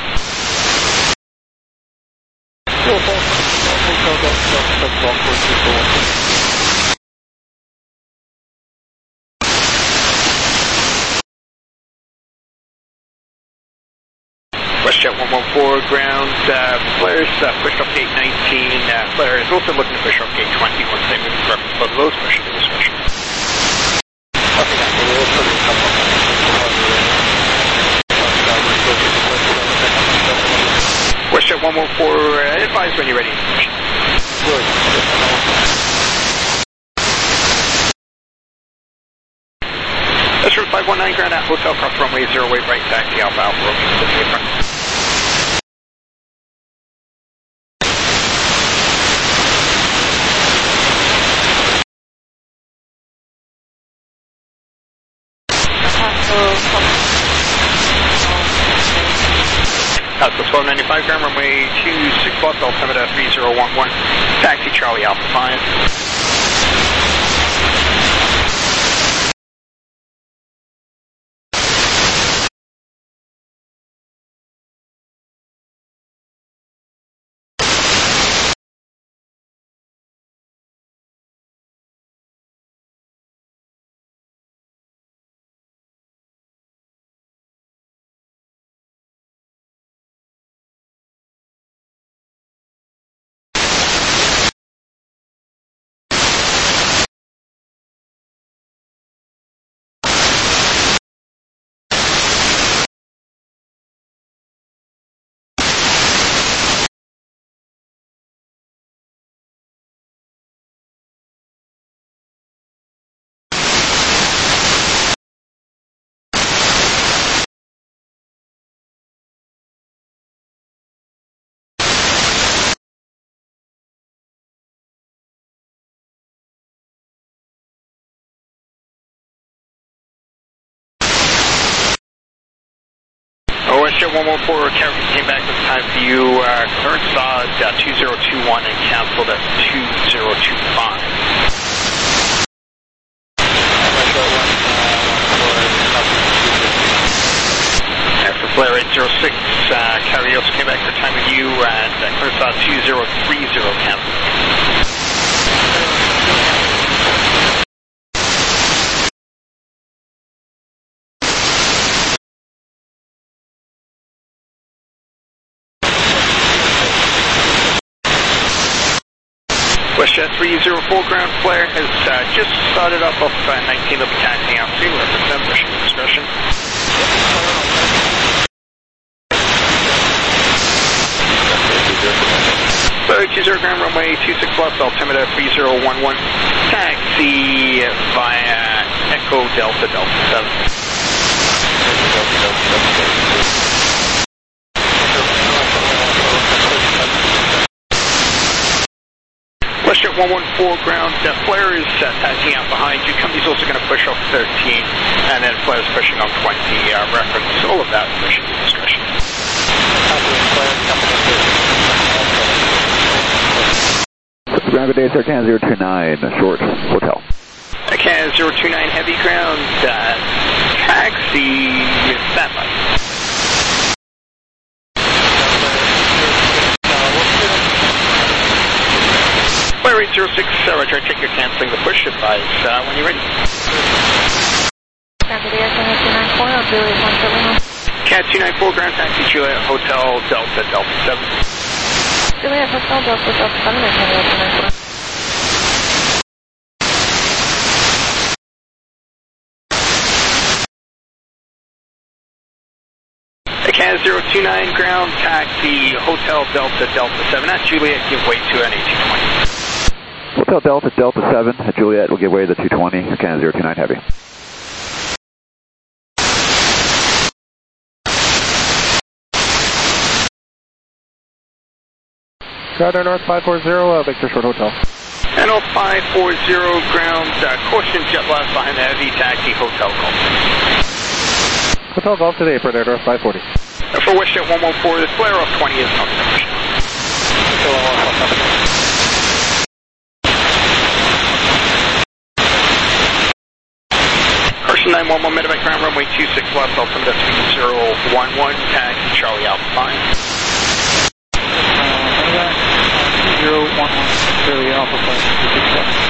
WestJet one one four, ground, uh, flares uh, pushed up gate nineteen, uh, flare is also looking to push up gate twenty once they move reference above those, pushing to discretion. WestJet one one four, uh, advise when you're ready. That's route five one nine, ground at hotel, cross runway zero eight, right taxi Alpha Alpha Romeo to the apron. That's twelve ninety-five, ground runway two six left, altimeter three zero one one, taxi Charlie Alpha five. WestJet one one four, came back with time for you. Uh, current saw at uh, two zero two one and canceled at two zero two five. For Flare eight zero six, uh, Carrios came back for time with you at uh, current saw two zero three zero, canceled. WestJet three zero four, ground flare has uh, just started up off uh, nineteen of the taxi out to represent mission discretion. Flare two zero, ground runway two six left, altimeter three zero one one, taxi via Echo Delta Delta seven. WestJet one one four, ground, uh, flare is uh, taxiing out behind you. Company's also going to push off thirteen, and then flare's pushing on twenty, uh, reference. All of that mission discretion. Ground, good day, sir. Can zero two nine, short, hotel. Can zero two nine, heavy ground, uh, taxi, standby. Flare eight zero six, uh, Roger, check your canceling the push, advise uh, when you're ready. Cat two nine four, ground taxi, Juliet Hotel, Delta, Delta seven. Juliet Hotel, Delta, Delta seven, or Canada two nine four. Cat zero two nine, ground taxi, Hotel, Delta, Delta seven, at Juliet, give way to an A two twenty. Hotel Delta, Delta seven, at Juliet, will give way to the two twenty, Canada zero two nine, heavy. Ground Air North five four zero, uh, Victor Short Hotel. N O five four zero, ground, uh, caution jet blast behind the heavy taxi, Hotel Golf. Hotel Golf today for Air North five forty. Uh, for WestJet one one four, the flare off twenty is not finished. Person nine one one, medevac ground runway two six left, altimeter three zero one one, taxi Charlie Alpha five. zero one one, Charlie Alpha five, two six left.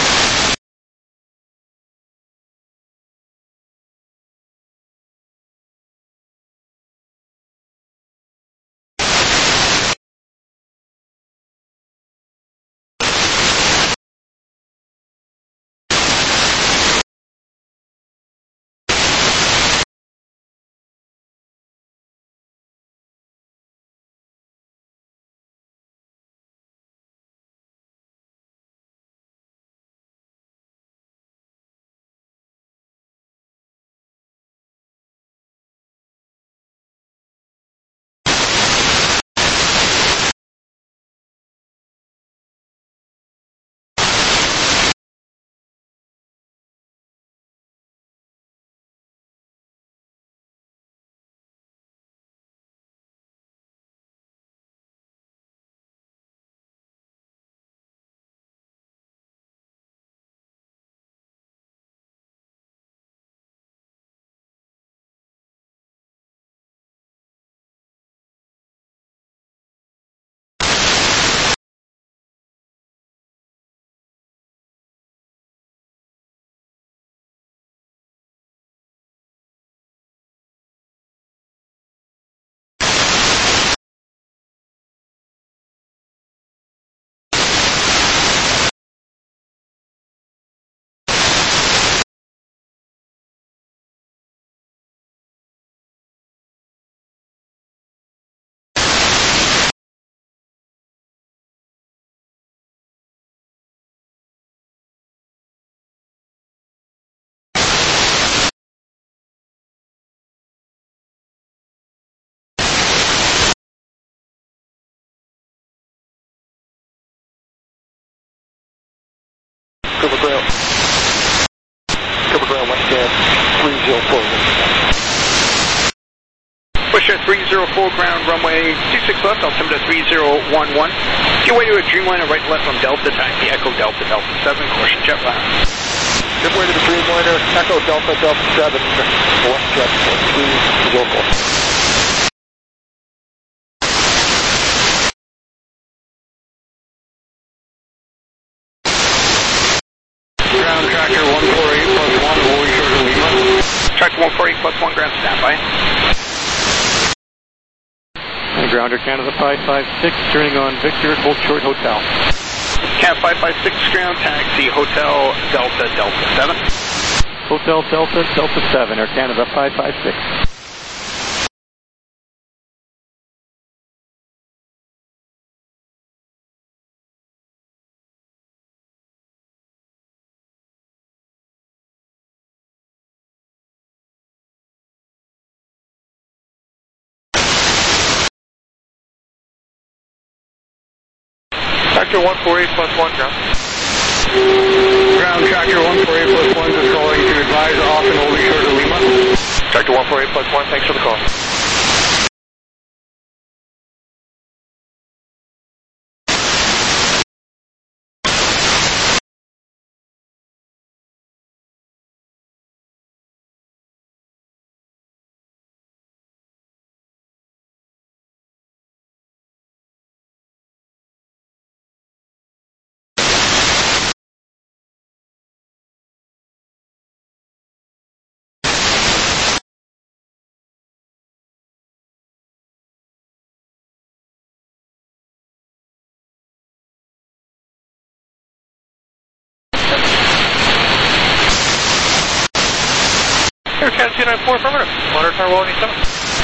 Silver Ground. Silver Ground, WestJet three zero four. WestJet WestJet three zero four ground, runway two six left, altimeter three zero one one. Give way to a Dreamliner right left from Delta, taxi Echo Delta, Delta seven, caution jet lag. Give way to the Dreamliner, Echo Delta, Delta seven, WestJet one two zero four. Ground tractor one four eight plus one, holding short of Lima. Tractor one four eight plus one, ground standby. And grounder Canada five five six, turning on Victor, hold short hotel. Cat five five six, ground taxi, Hotel Delta, Delta seven. Hotel Delta, Delta seven, Air Canada five five six. Tractor one four eight plus one, ground. Ground tractor one four eight plus one is calling to advise off and holding short of Lima. Tractor one four eight plus one, thanks for the call. Air Canada two nine four, affirmative. Monitor Tower one eighty-seven.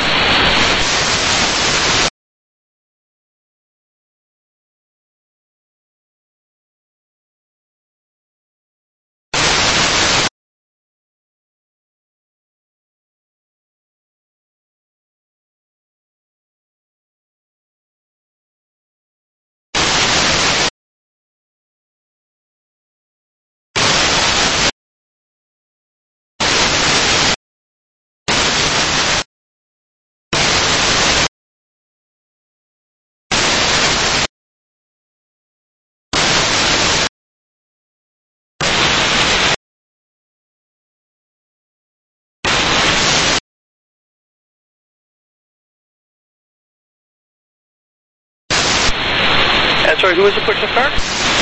Sorry, who was the push to start?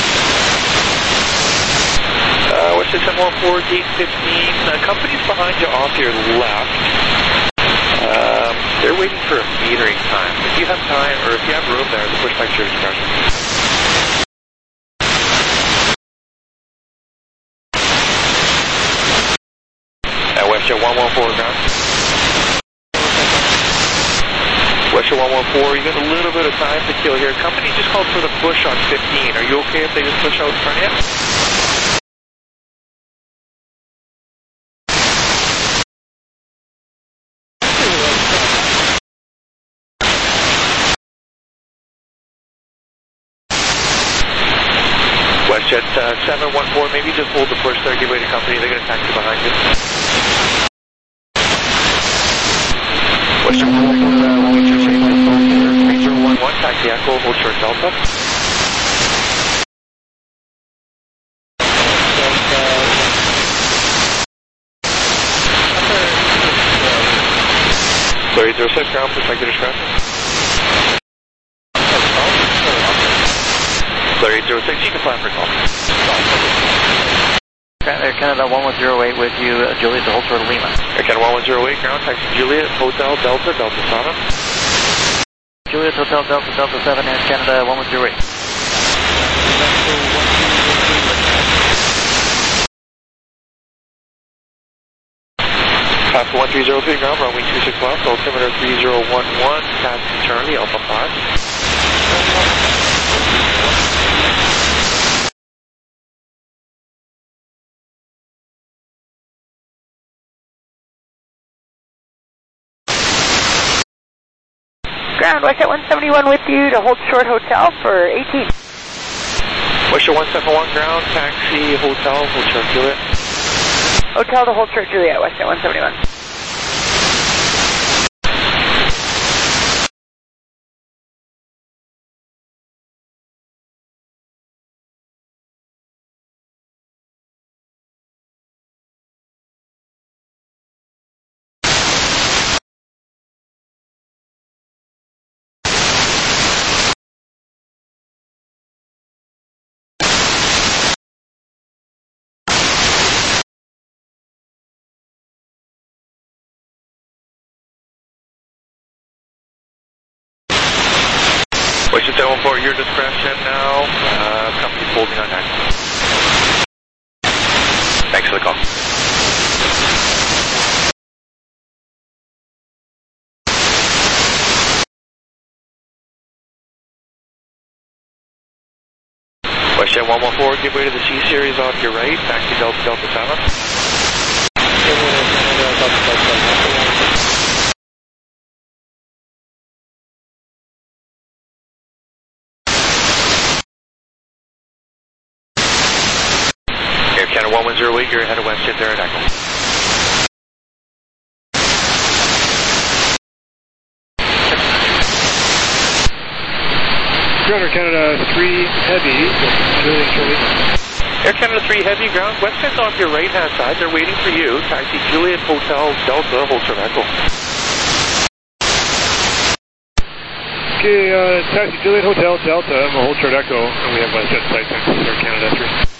Uh, WestJet seven one four, gate fifteen. Uh, company's behind you off your left. Um, they're waiting for a metering time. If you have time, or if you have room there, the push back to your discretion. At WestJet one one four, ground. WestJet one one four, you got a little bit of time to kill here. Company just called for the push on fifteen. Are you okay if they just push out in front of you? WestJet uh, seven one four, maybe just hold the push there, give way to company. They're going to taxi behind you. WestJet one one four, uh, wait your shape, three zero one one, taxi Echo, hold short Delta. Sorry, zero six, ground, push back to discretion. Sorry, zero six, you can plan for call. Air Canada one one zero eight with you, uh, Juliet to hold short of Lima. Air Canada one one zero eight, ground, taxi Juliet, Hotel Delta, Delta seven. Juliet Hotel Delta, Delta seven, Air Canada one one zero eight. Pass one three zero three, ground, runway two six left, altimeter three zero one one, taxi Charlie, Alpha five. Ground, WestJet one seventy-one with you to hold short hotel for eighteen. WestJet one seventy-one, ground, taxi, hotel, hold short Juliet. Hotel to hold short Juliet, WestJet one seventy-one. seven one four, your discretion now. Uh, company's holding on nine. Thanks for the call. Westjet one one four, give way to the C series off your right, taxi Delta Delta seven. Air Canada one one zero eight, you're ahead of Westjet there at Echo. Ground Canada three Heavy, Juliet Charlie. Air Canada three Heavy, ground. Westjet's off your right-hand side. They're waiting for you. Taxi Juliet Hotel Delta, hold short Echo. Okay, uh, Taxi Juliet Hotel Delta, I'm a hold short Echo, and we have Westjet sites on Air Canada three.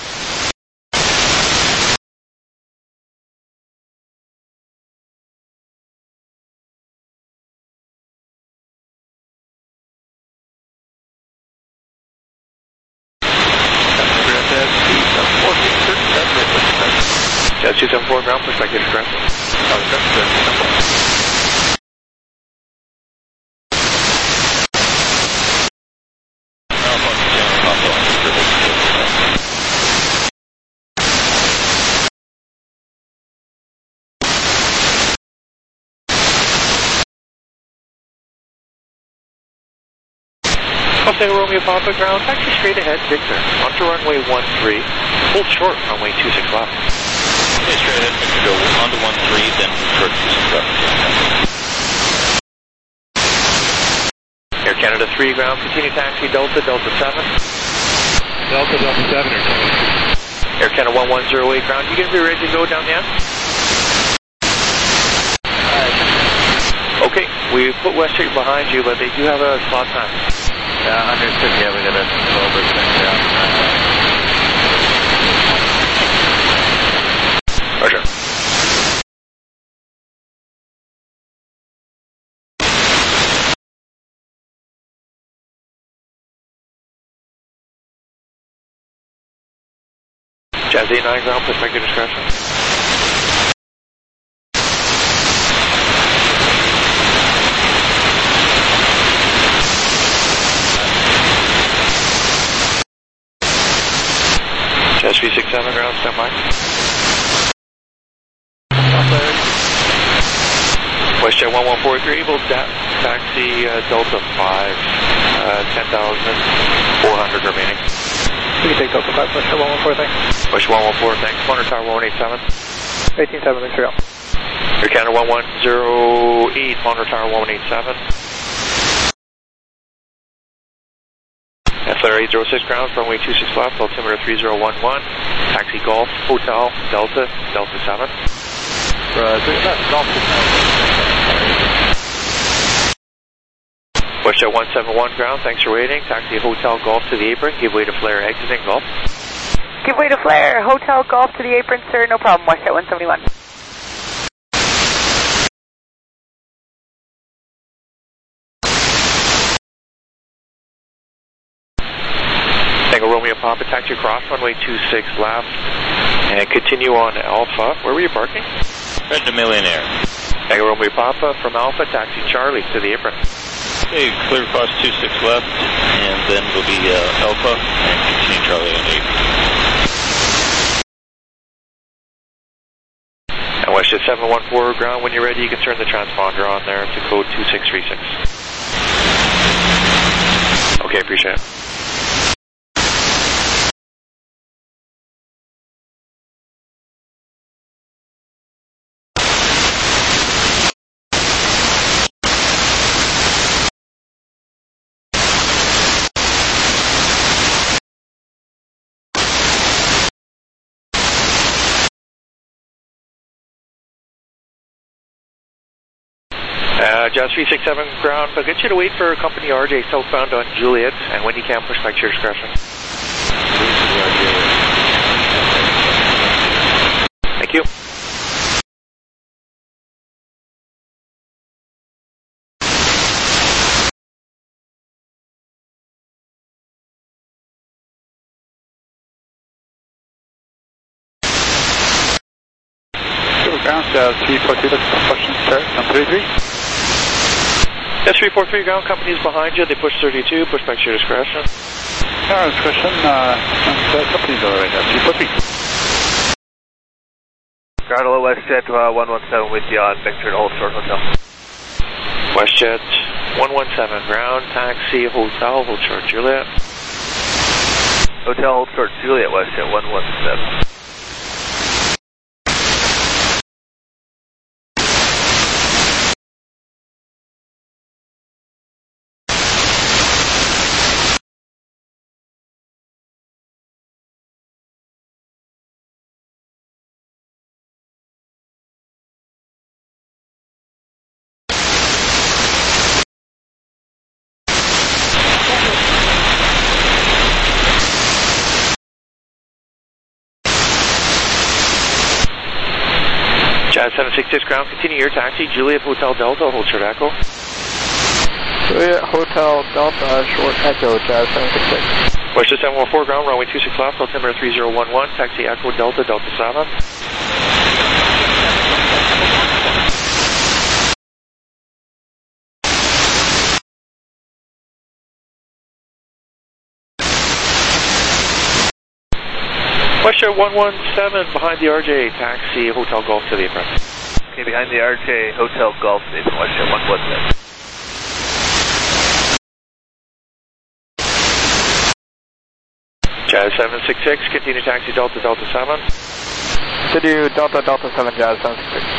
Jet two seven four, ground, push back your discretion. Tango Romeo Papa, ground, taxi straight ahead, Victor, onto runway one three, hold short, runway two six left. Okay, straight ahead, Victor, go onto one three, then short two six left. Air Canada three, ground, continue taxi Delta, Delta seven. Delta, Delta seven, Air Canada. Air Canada one one zero eight, ground, you going to be ready to go down the end? Okay, we put Westjet behind you, but they do have a slot time. Yeah, understood. Yeah, we got a twelve percent down. Roger. Jazz eight nine, ground, push back your discretion. Jazz three six seven, ground, stand by. Westjet one one four three, able to taxi uh, Delta five, uh, ten thousand four hundred remaining. You can take Delta five, Westjet one one four, thanks. Westjet one one four, thanks. Corner Tower one eight seven. eighteen seven, thanks for your help. Air Canada one one zero eight, Corner Tower one eight seven. F L R eight zero six, ground, runway two six left, altimeter three zero one one, taxi Golf, Hotel, Delta, Delta seven. Westjet one seven one, ground, thanks for waiting, taxi Hotel Golf to the apron, give way to flare exiting Golf. Give way to flare, Hotel Golf to the apron, sir, no problem, Westjet one seventy-one. Tango Romeo Papa, taxi across, runway two six left, and continue on Alpha. Where were you parking? Red to Millionaire. Tango Romeo Papa from Alpha, taxi Charlie to the apron. Okay, clear across two six left, and then will be uh, Alpha, and continue Charlie on eight. And Westjet seven one four, ground, when you're ready, you can turn the transponder on there to code two six three six. Okay, appreciate it. Uh, Jazz three six seven, ground, I'll get you to wait for company R J southbound on Juliet, and when you can, push back to your discretion. Thank you. ground, Jazz three four three, looking for question, start, one three three. Jazz three four three, ground company's behind you, they push thirty-two, push back to your discretion. Our discretion, uh, and company's all right now, three four three. Ground hello, WestJet uh, one one seven with you on Victor at Old Short Hotel. WestJet one one seven, ground, taxi, hotel, hold short, Juliet. Hotel, hold short, Juliet, WestJet one one seven. Jazz seven six six, ground, continue your taxi, Juliet Hotel Delta, hold short echo. Juliet Hotel Delta, short echo, Jazz seven six six. WestJet seven one four, ground, runway two six left, altimeter three zero one one, taxi echo Delta, Delta seven. WestJet one one seven, behind the R J, taxi Hotel Golf to the apron. Okay, behind the R J, Hotel Golf Station, WestJet one one seven. Jazz seven six six, continue taxi Delta Delta seven. Continue Delta Delta seven, Jazz seven six six.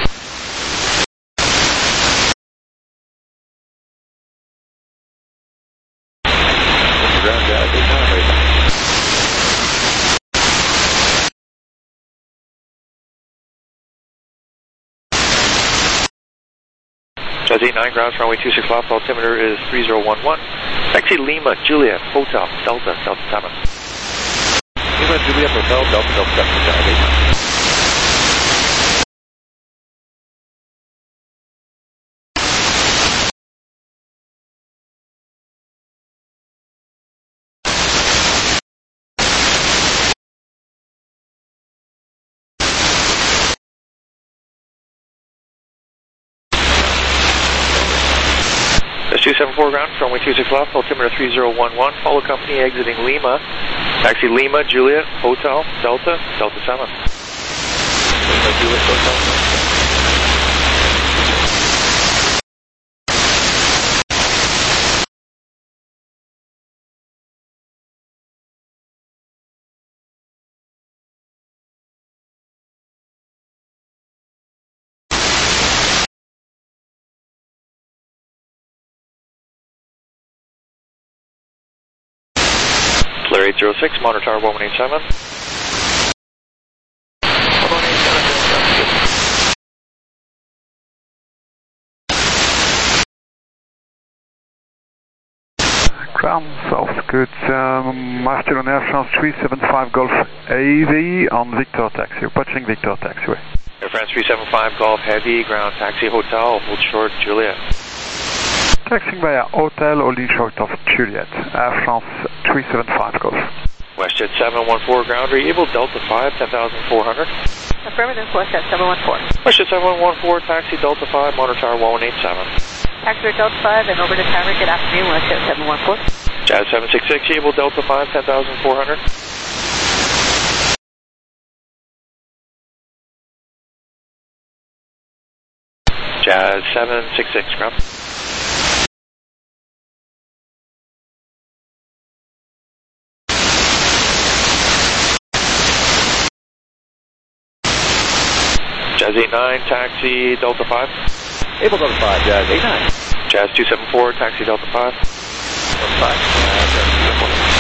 Ground Jazz eight nine, right. Jazz eight nine, ground, runway two six left, altimeter is three zero one one. Taxi Lima, Juliet, Hotel, Delta, Delta seven. Lima, Juliet, Hotel, Delta, Delta seven, Jazz eight nine. two seven four, ground, runway two six left, altimeter three zero one one, follow company exiting Lima, taxi Lima, Juliet, Hotel, Delta, Delta seven. Lima, Juliet, Hotel. Flare eight zero six, monitor tower one one eight seven. Ground, South good, um, Master on Air France three seven five Golf A V on Victor Taxi, approaching Victor Taxiway. Air France three seven five Golf Heavy, ground, taxi Hotel, hold short, Juliet. Taxiing via Hotel, holding short of Juliet, Air France three seven five Golf. WestJet seven one four, ground, reable, Delta five, ten thousand four hundred. Affirmative, WestJet seven one four. WestJet seven one four, taxi Delta five, monitor tower one one eight seven. Taxi Delta five and over to tower, good afternoon, WestJet seven one four. Jazz seven six six, able, Delta five, ten thousand four hundred. Jazz seven six six, ground. Jazz eight nine, taxi Delta five. Able Delta five, Jazz eight nine. Jazz two seven four, taxi Delta five. Delta five, uh, Jazz two seven four.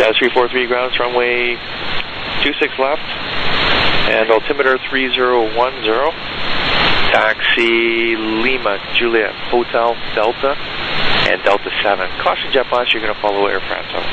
Jazz three four three grounds, runway two six left, and altimeter three zero one zero. Taxi Lima, Juliet, Hotel, Delta, and Delta seven. Caution jet blast, you're going to follow Air France over.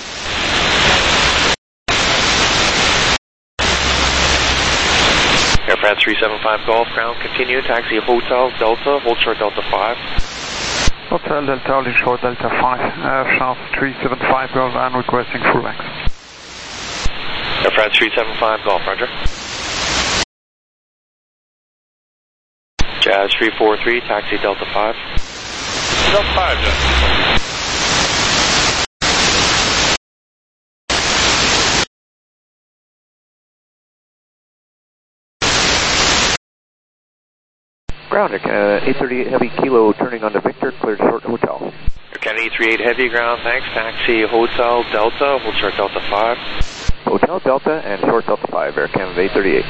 Air France three seven five Golf, ground continue, taxi Hotel, Delta, hold short Delta five. Hotel Delta, holding short Delta five, Air France three seven five Golf and requesting full length. Air France three seven five Golf, roger. Jazz three four three, taxi Delta five. Delta five, Jazz. Ground, uh, eight thirty-eight Heavy Kilo turning on to Victor, cleared short Hotel. Air Canada eight thirty-eight Heavy, ground, thanks. Taxi Hotel, Delta, hold short Delta five. Hotel, Delta, and short Delta five, Air Canada eight thirty-eight.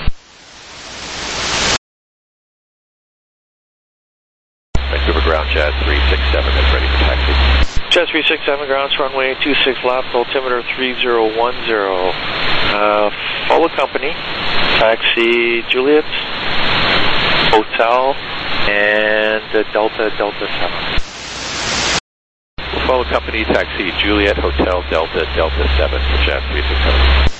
Vancouver ground, Jazz three six seven is ready for taxi. Jazz three six seven grounds, runway two six left, altimeter three zero one zero. Uh, follow company, taxi Juliet, Hotel, and uh, Delta, Delta seven. We'll follow company, taxi Juliet, Hotel, Delta, Delta seven for Jazz three six seven.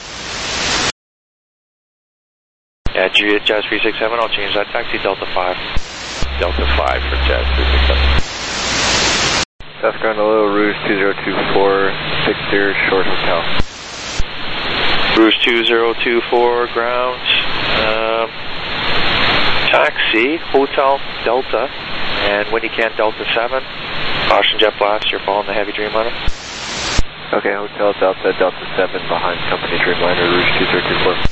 Yeah, Juliet, Jazz three six seven, I'll change that, taxi Delta five. Delta five for Jazz three six seven. South Ground Hello, Rouge two zero two four, Victor, short Hotel. Rouge two zero two four, ground, um, taxi, Hotel, Delta, and when you can, Delta seven. Caution jet blast, you're following the heavy Dreamliner. Okay, Hotel, Delta, Delta seven behind company Dreamliner, Rouge two zero two four.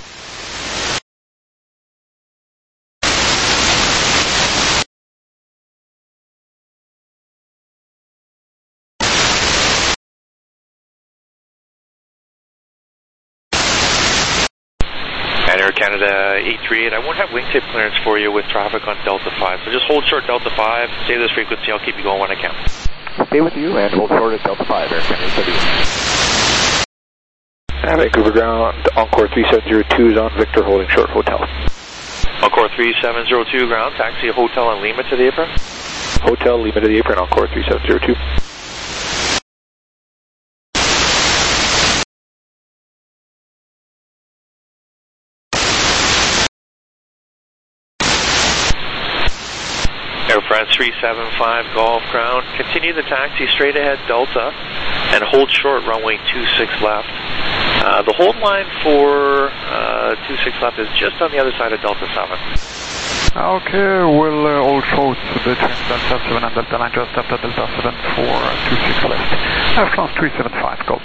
Air Canada eight three eight, I won't have wingtip clearance for you with traffic on Delta five, so just hold short Delta five, stay this frequency, I'll keep you going when I can. Stay with you and hold short at Delta five, Air Canada eight thirty-eight. Uh, Vancouver ground, Encore three seven zero two is on Victor, holding short Hotel. Encore three seven zero two ground, taxi Hotel and Lima to the apron. Hotel, Lima to the apron, Encore three seven zero two. Air France three seven five Golf, ground, continue the taxi straight ahead Delta and hold short runway two six left. Uh, the hold line for uh, two six left is just on the other side of Delta seven. Okay, we'll uh, hold short between Delta seven and Delta nine just after Delta seven for uh, two six left. Air France three seven five Golf.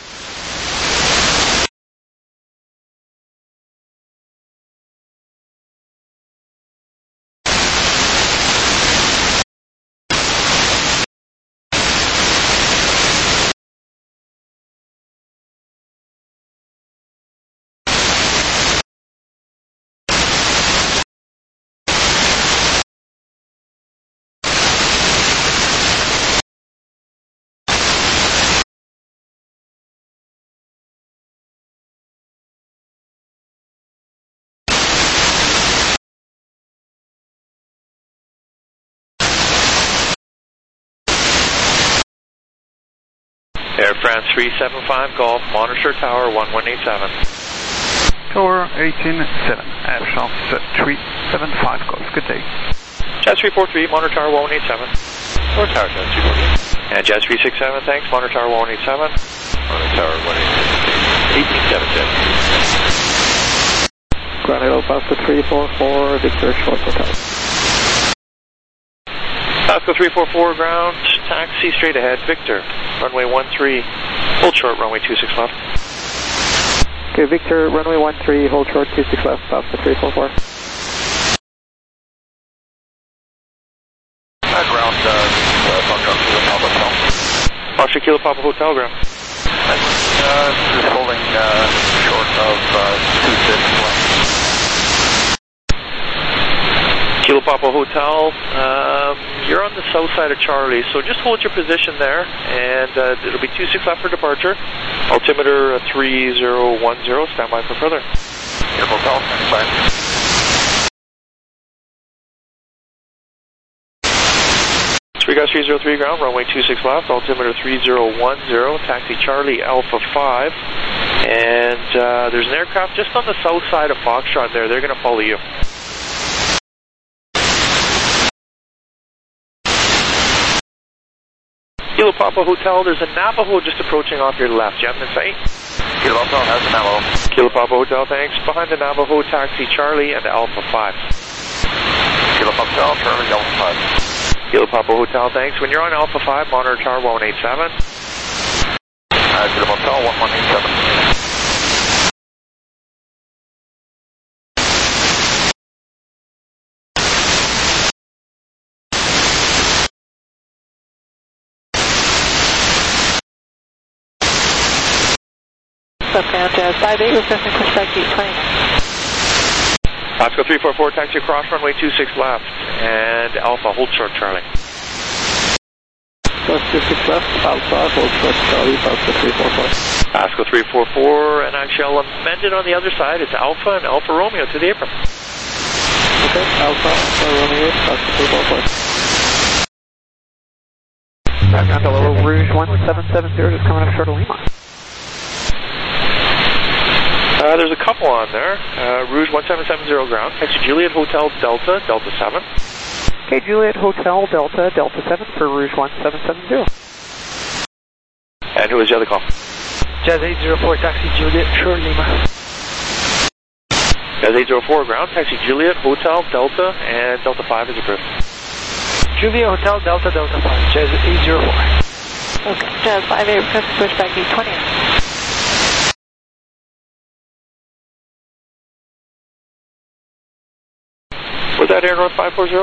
Air France three seven five Golf, monitor tower one one eight seven. Tower eighteen seven, Air France three seven five Golf, good day. Jazz three four three, monitor tower one one eight seven. Monitor tower, Jazz three four three. And Jazz three six seven, thanks, monitor tower one one eight seven. Monitor tower one eight seven, Jazz. Ground Hello, Pasco three four four, Victor, short Hotel. Pasco three four four ground, taxi straight ahead, Victor, runway one three, hold short, runway two six left. Okay, Victor, runway one three, hold short, two six left, Pasco three four four. Uh, ground, uh, uh, Foxtrot Kilo Papa Hotel. Foxtrot Kilo Papa Hotel, ground. Uh, just holding uh, short of uh, two six left. Kilo Papa Hotel, um, you're on the south side of Charlie, so just hold your position there, and uh, it'll be two six left for departure. Altimeter three zero one zero, stand by for further. Air Hotel, stand by. three guys three zero three ground, runway two six left, altimeter three zero one zero, taxi Charlie Alpha five. And uh, there's an aircraft just on the south side of Foxtrot there. They're going to follow you. Kilo Papa Hotel, there's a Navajo just approaching off your left. You have an insight? Kilo Papa, how's the Navajo? Kilo Papa Hotel, thanks. Behind the Navajo, taxi Charlie and Alpha five. Kilo Papa Hotel, Charlie, Alpha five. Kilo Papa Hotel, thanks. When you're on Alpha five, monitor tower one one eight seven. Uh, Kilo Papa Hotel, one one eight seven. Subground Jazz five eight, requesting pushback gate twenty. Oscar three four four, taxi across runway two six left, and Alpha, hold short Charlie. Plus two six left, Alpha, hold short Charlie, Oscar three four four. Oscar three four four, and actually I'll amend it on the other side. It's Alpha and Alpha Romeo to the apron. Okay, Alpha, Alpha Romeo, Oscar three four four. Background hello, Rouge one seven seven zero, just coming up short of Lima. Uh, there's a couple on there. Uh, Rouge one seven seven zero ground. Taxi Juliet Hotel Delta, Delta seven. Okay, Juliet Hotel Delta, Delta seven for Rouge one seven seven zero. And who is the other call? Jazz eight zero four, taxi Juliet, short Lima. Jazz eight zero four ground. Taxi Juliet Hotel Delta, and Delta five is approved. Juliet Hotel Delta, Delta five, Jazz eight zero four. Okay, Jazz five eight, requesting pushback gate twenty. Was that Air North five four zero?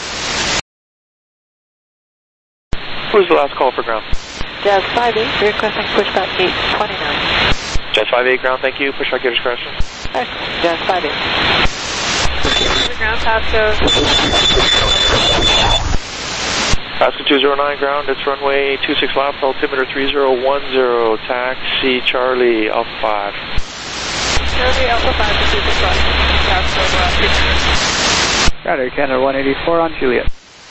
Who's the last call for ground? Jazz five eight, requesting pushback gate twenty-nine. Jazz five eight ground, thank you. Pushback gate discretion. Okay, Jazz five eight. Ground, Pasco. Pasco two zero nine ground, it's runway two six left, altimeter three zero one zero, taxi Charlie Alpha five. Charlie Alpha five to two six left. Pasco, uh, Got Air Canada one eighty-four on Juliet.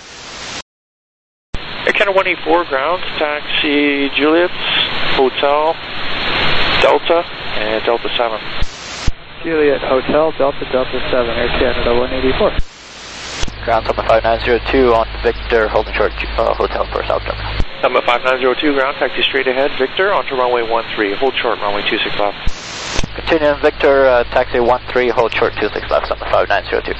Air Canada one eighty-four ground, taxi Juliet, Hotel, Delta, and Delta seven. Juliet Hotel, Delta, Delta seven, Air Canada one eighty-four. Ground Summit five nine zero two on Victor, holding short uh, Hotel for South Delta. Summit five nine zero two ground, taxi straight ahead, Victor, onto runway one three, hold short, runway two six left. Continuing Victor, uh, taxi one three, hold short two six left, Summit five nine zero two.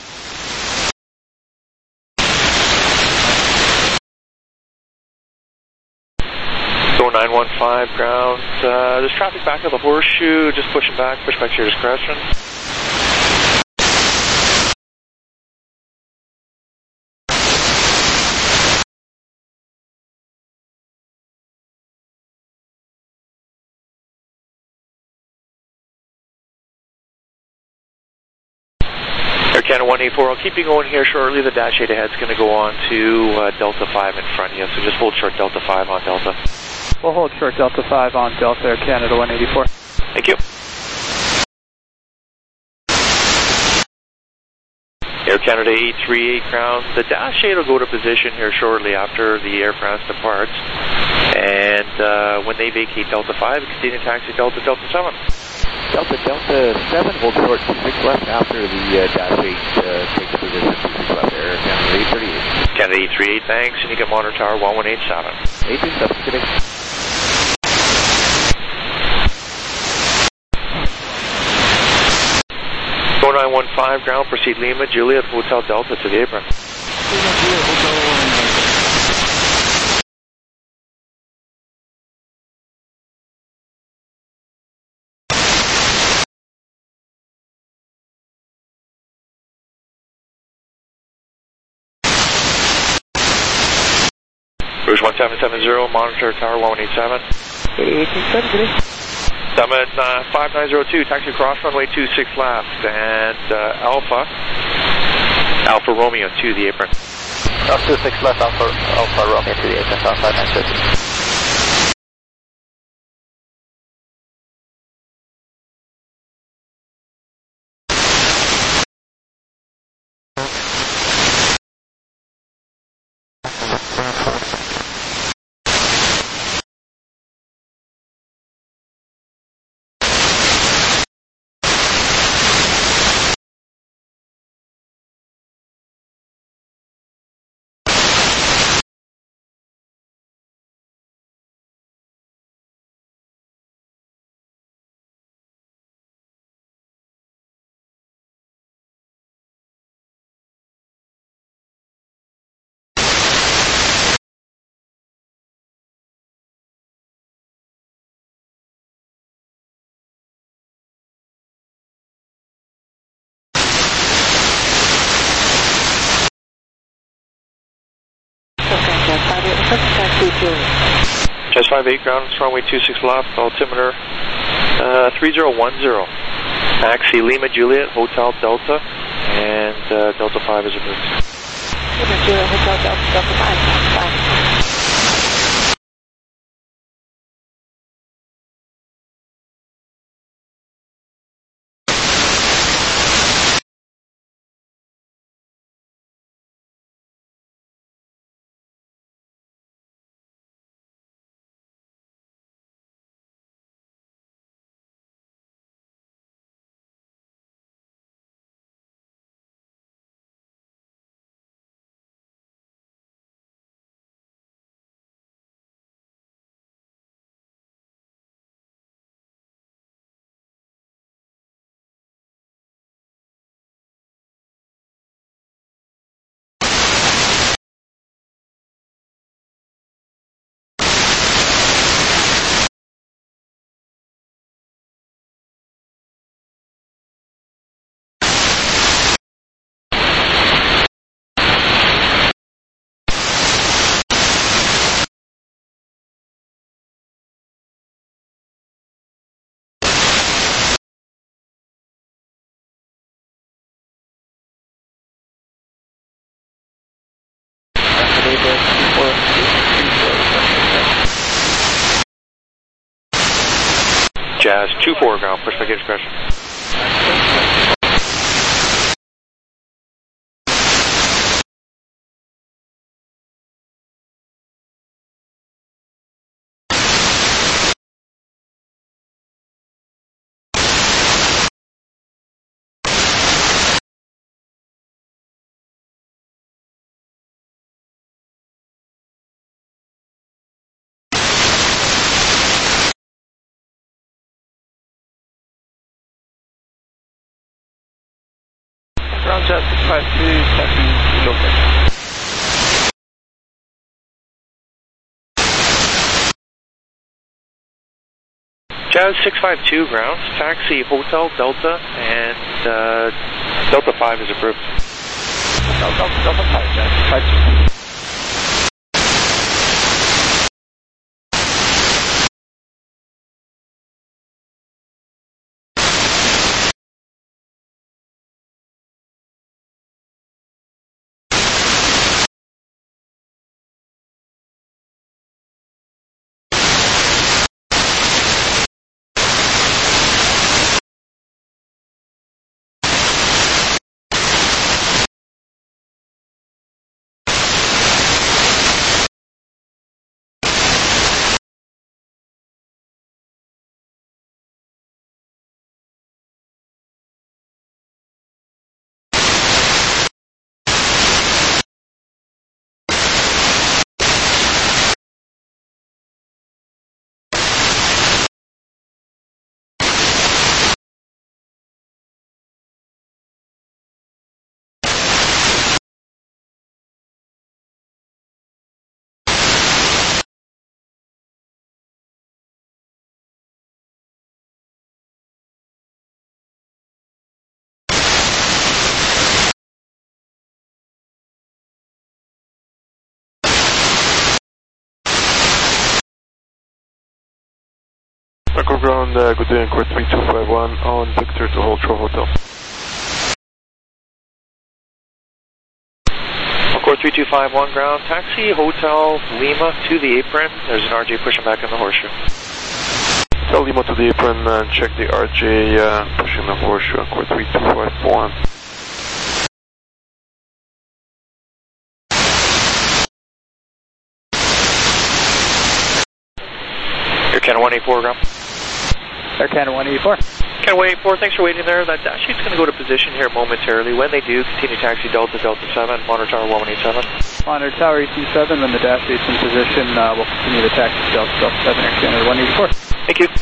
nine one five ground, uh, there's traffic back at the horseshoe, just pushing back, push back to your discretion. Air Canada one eighty-four, I'll keep you going here shortly. The dash eight ahead is going to go on to uh, Delta five in front of you, so just hold short Delta five on Delta. We'll hold short Delta five on Delta Air Canada one eighty-four. Thank you. Air Canada eight three eight ground, the dash eight will go to position here shortly after the Air France departs. And uh, when they vacate Delta five, continue taxi Delta Delta seven. Delta Delta seven, hold short two six left after the uh, dash eight uh, takes position two six left there, Canada eight thirty-eight. Canada eight three eight, thanks, and you get monitor tower one one eight seven. eight two seven, good day. four nine one five ground, proceed Lima, Juliet, Hotel Delta to the apron. Rouge one seven seven zero, monitor tower one one eight seven. eight two seven, good day. Summit uh, five nine zero two, taxi cross runway two six left, and uh, Alpha, Alpha Romeo to the apron. Cross two six left, Alpha, Alpha Romeo to the apron, five nine zero two. Jazz five eight, requesting taxi Juliet. Jazz five eight, ground, it's runway two six left, altimeter uh, three zero one zero. Taxi Lima Juliet, Hotel Delta, and uh, Delta five is approved. Lima Juliet, Hotel Delta, Delta five, five. Jazz two four, ground, push back discretion. Ground Jazz six five two, taxi local. Jazz six five two, ground, taxi Hotel Delta, and uh, Delta five is approved. Delta, Delta, Delta five, Jazz six five two. Echo ground, uh, good day, Inquiry three two five one on Victor to Hold Shore Hotel. Encore three two five one, ground, taxi Hotel Lima to the apron. There's an R J pushing back in the horseshoe. Tell Lima to the apron and check the R J uh, pushing the horseshoe, Encore three two five one. Air Canada one eighty-four, ground. Air Canada one eighty-four. Canada one eighty-four, thanks for waiting there. That dash sheet's going to go to position here momentarily. When they do, continue taxi Delta, Delta seven, Monitor Tower one one eight seven. Monitor Tower eight two seven, when the dash sheet's in position, uh, we'll continue the taxi Delta, Delta seven, Air Canada one eighty-four. Thank you.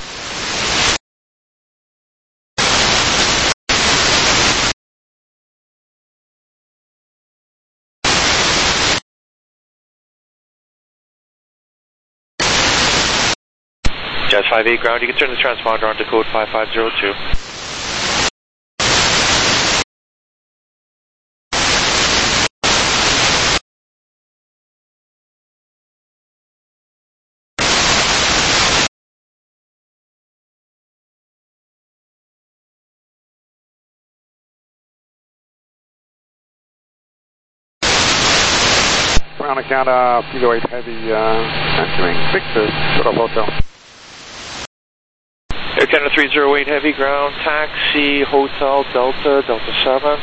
Jazz five eight, ground, you can turn the transponder on to code five five zero two. ground account, uh, Kilo eight Heavy, uh, entering Victor, short of Hotel. Air Canada three zero eight Heavy, ground, taxi, Hotel, Delta, Delta seven.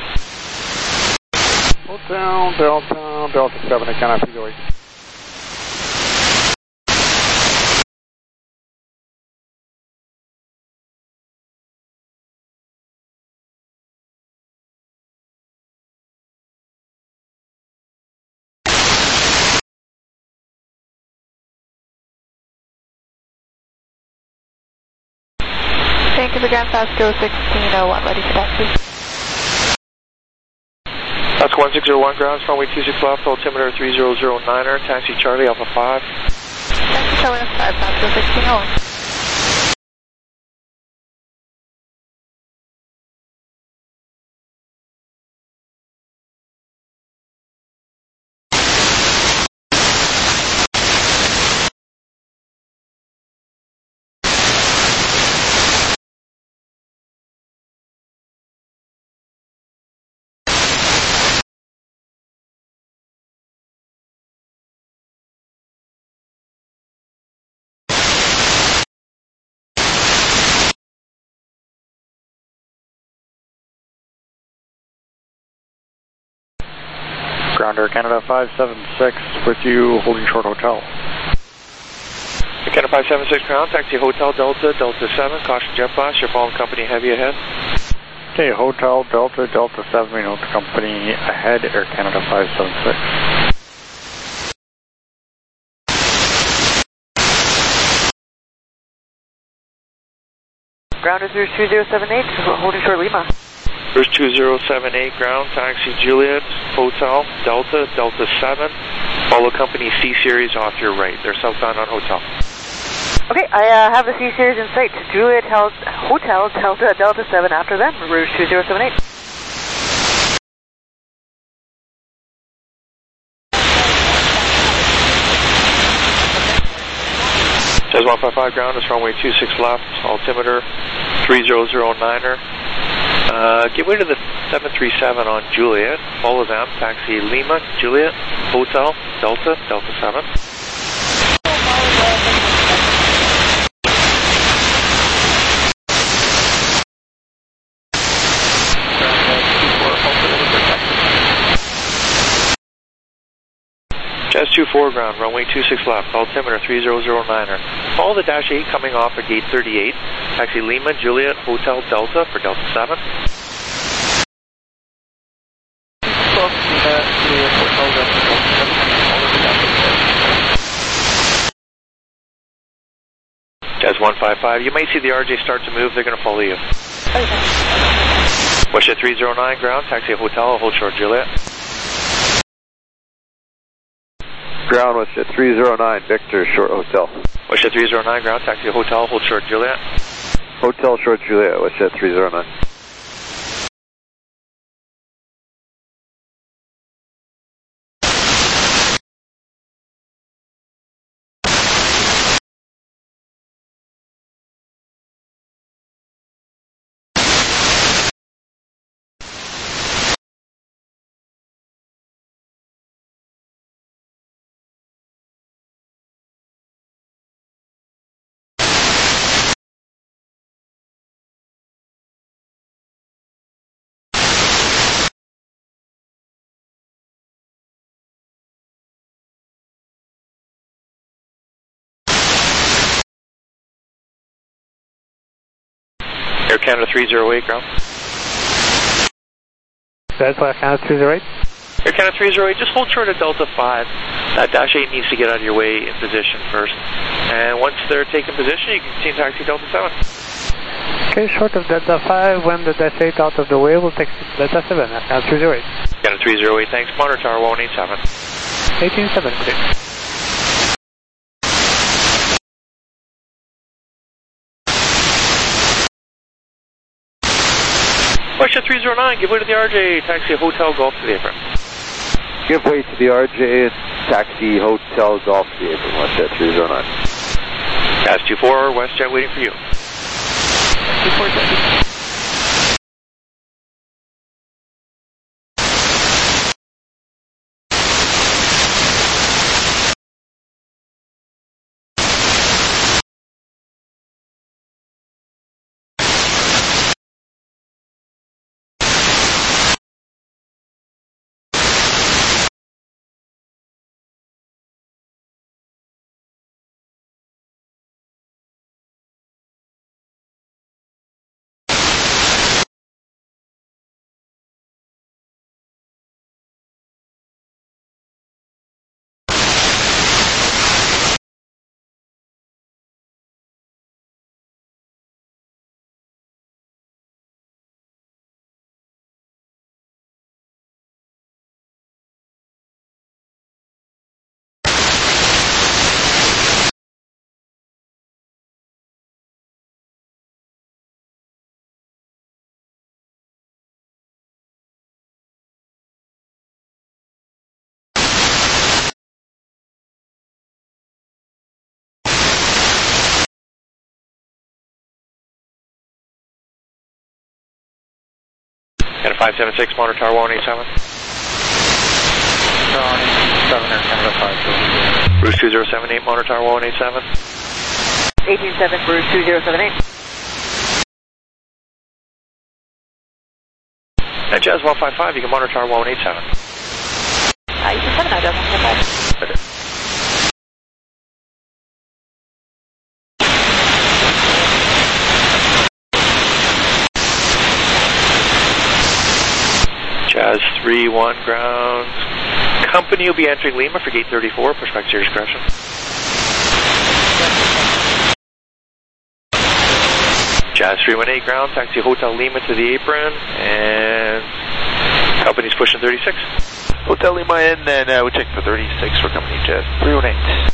Hotel, Delta, Delta seven, Air Canada Kilo eight. Thank you for Grand Pasco sixteen oh one, ready for taxi. Pasco one six zero one, ground, runway two six left, altimeter three zero zero niner, taxi Charlie, Alpha five. Taxi Charlie Alpha five, Pasco sixteen oh one. Ground Air Canada five seven six with you, holding short Hotel. Air Canada five seven six, ground, taxi Hotel, Delta, Delta seven, caution jet blast, your following company heavy ahead. Okay, Hotel, Delta, Delta seven, we know the company ahead, Air Canada five seven six. Ground is Rouge two zero seven eight, holding short Lima. Rouge two zero seven eight, ground, taxi Juliet, Hotel, Delta, Delta seven. Follow company C-Series off your right. They're southbound on Hotel. Okay, I uh, have the C-Series in sight. Juliet Hotel, Delta, Delta seven after them, Rouge two zero seven eight. Jazz one five five, ground is runway two six left, altimeter three zero zero niner. Uh, give way to the seven three seven on Juliet. Follow them. Taxi Lima, Juliet, Hotel, Delta, Delta seven. Jazz two four, ground, runway two six left, altimeter three zero zero niner. Follow the Dash eight coming off at gate thirty-eight. Taxi Lima, Juliet, Hotel, Delta for Delta seven. Jazz one five five, you may see the R J start to move, they're going to follow you. Westjet three zero nine, ground, taxi Hotel, hold short Juliet. Ground, Westjet three zero nine, Victor, short Hotel. Westjet three zero nine, ground, taxi Hotel, hold short Juliet. Hotel, short Juliet, Westjet three zero nine. Air Canada three zero eight, ground. Delta Air Canada three zero eight. Air Canada three zero eight, just hold short of Delta five. That Dash eight needs to get out of your way in position first. And once they're taking position, you can continue taxi Delta seven. Okay, short of Delta five, when the Dash eight out of the way, we'll take Delta seven, Air Canada three zero eight. Canada three zero eight, thanks. Monitor tower one eight seven. eighteen seven, please. Westjet three zero nine, give way to the R J, taxi Hotel Golf to the apron. Give way to the R J, taxi Hotel Golf to the apron, Westjet three zero nine. Jazz two four, Westjet waiting for you. two four, five seven six, monitor tower one eight seven. seven Air Canada five. Bruce two zero seven eight, monitor tower one eight seven. eighteen seven, Bruce two zero seven eight. And Jazz one five five, you can monitor tower one eight seven. Uh, you can seven now, Jazz one five five. Okay. Jazz three one ground. Company will be entering Lima for gate thirty-four. Push back Sirius correction. Jazz three one eight ground. Taxi Hotel Lima to the apron. And company's pushing thirty-six. Hotel Lima in, and uh, we check for thirty-six for company Jazz three one eight.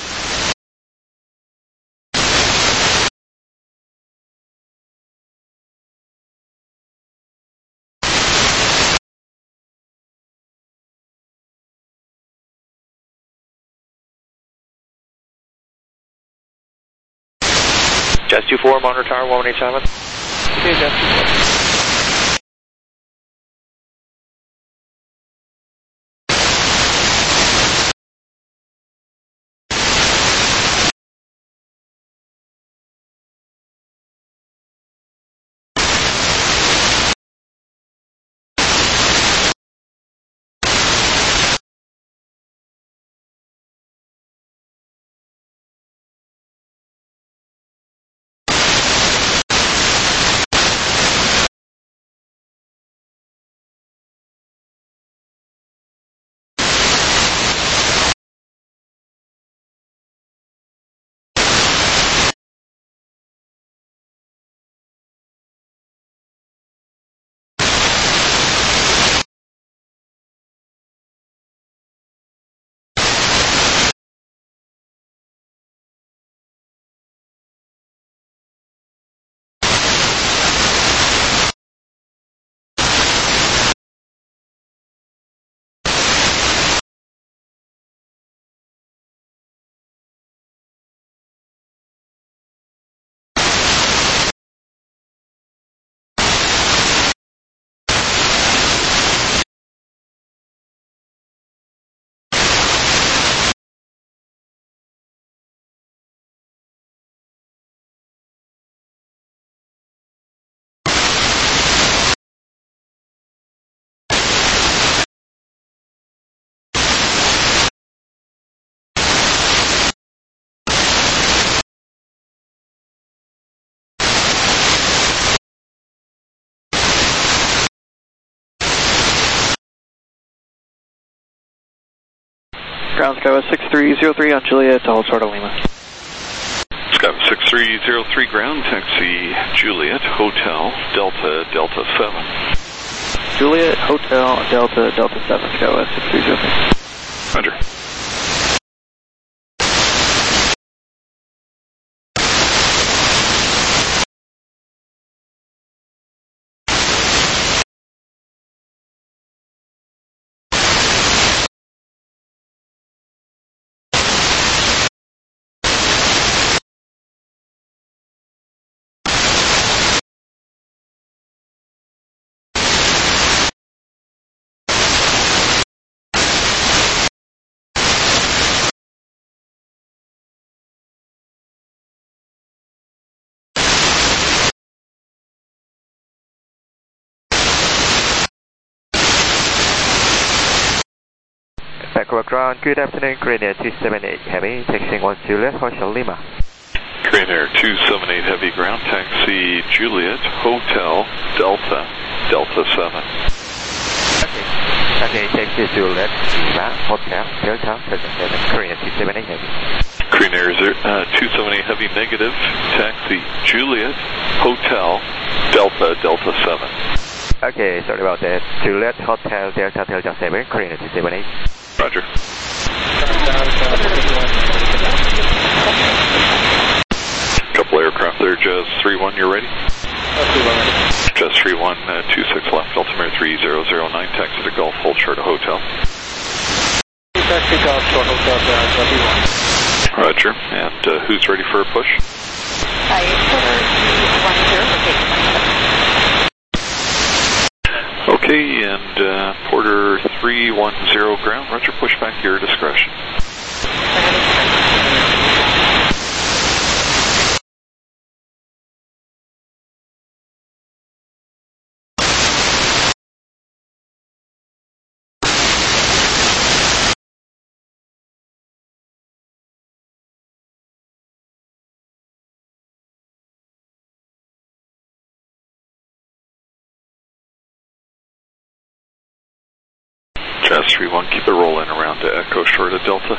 Jazz two four, monitor tower one eight seven. Okay, Jazz two four. Ground Skywest six three zero three on Juliet to hold short of Lima. Skywest six three zero three ground, taxi Juliet, Hotel, Delta, Delta seven. Juliet, Hotel, Delta, Delta seven, Skywest six three zero three. Roger. Backward ground, good afternoon, Green Air two seven eight Heavy, taxiing one Juliet, Hotel Lima. Green Air two seven eight Heavy ground, taxi Juliet, Hotel, Delta, Delta seven. Okay, okay, taxi Juliet, Lima, Hotel, Delta, Delta seven, Green Air two seven eight Heavy. Green Air uh, two seven eight Heavy negative, taxi Juliet, Hotel, Delta, Delta seven. Okay, sorry about that. Juliet, Hotel, Delta, Delta seven, Green Air two seven eight. Roger. Couple aircraft there, Jazz three one, you're ready? Jazz three one, uh, two six left, altimeter three zero zero nine, taxi to Gulf, hold short of Hotel. Taxi Gulf, short Hotel, Jazz one. Roger, and uh, who's ready for a push? Hi, three one zero ground, roger, push back your discretion. Jazz three one, keep it rolling around to Echo short of Delta.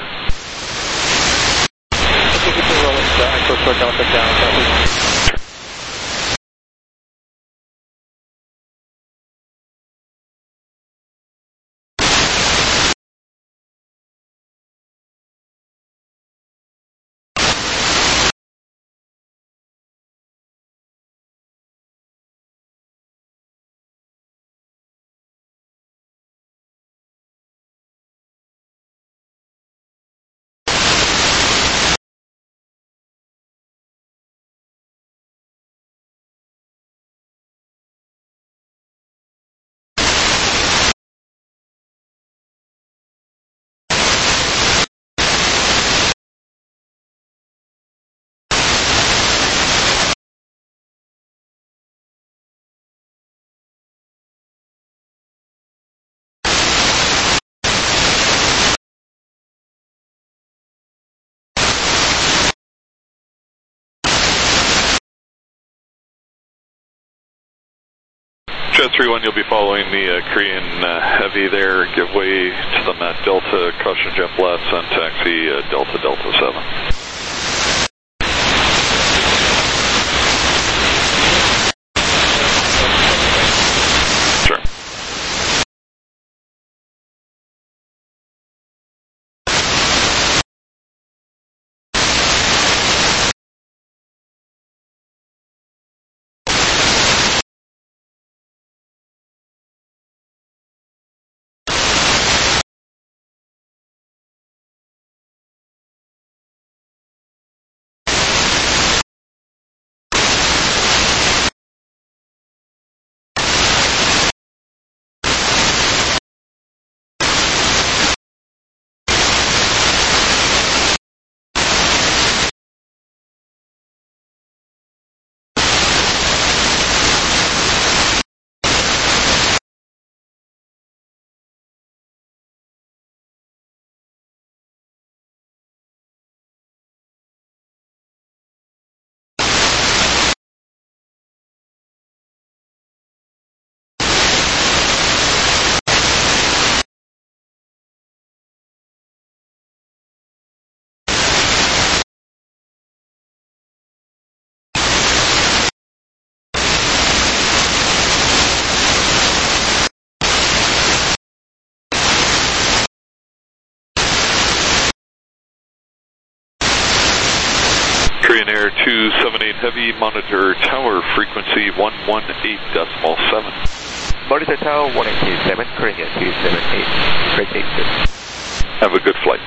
Keep it rolling to Echo short Delta down, Delta. Jet three one, you'll be following the uh, Korean uh, Heavy there. Give way to the Met Delta, caution jet blast on taxi uh, Delta Delta seven. Korean Air two seven eight Heavy, monitor tower frequency one one eight decimal seven. Monitor tower one eight seven, Korean Air two seven eight, Freight eight six. Have a good flight.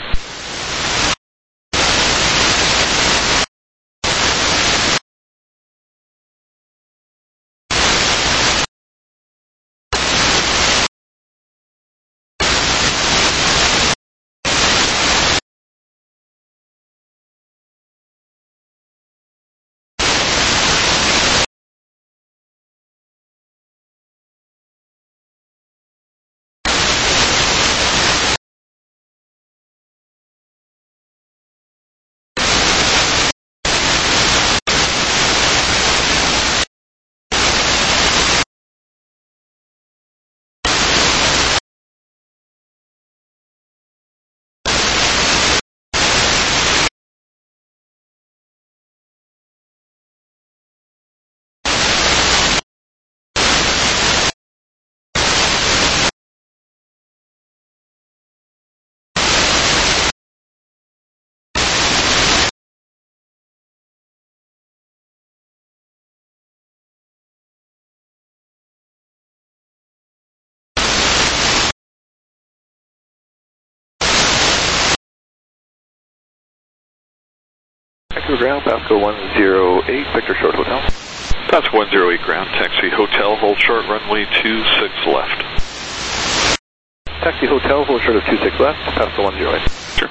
Echo ground, Pasco one zero eight, Victor short hotel. Pasco one zero eight ground, taxi hotel, hold short, runway two six left. taxi hotel, hold short of two six left, Pasco one zero eight. Sure.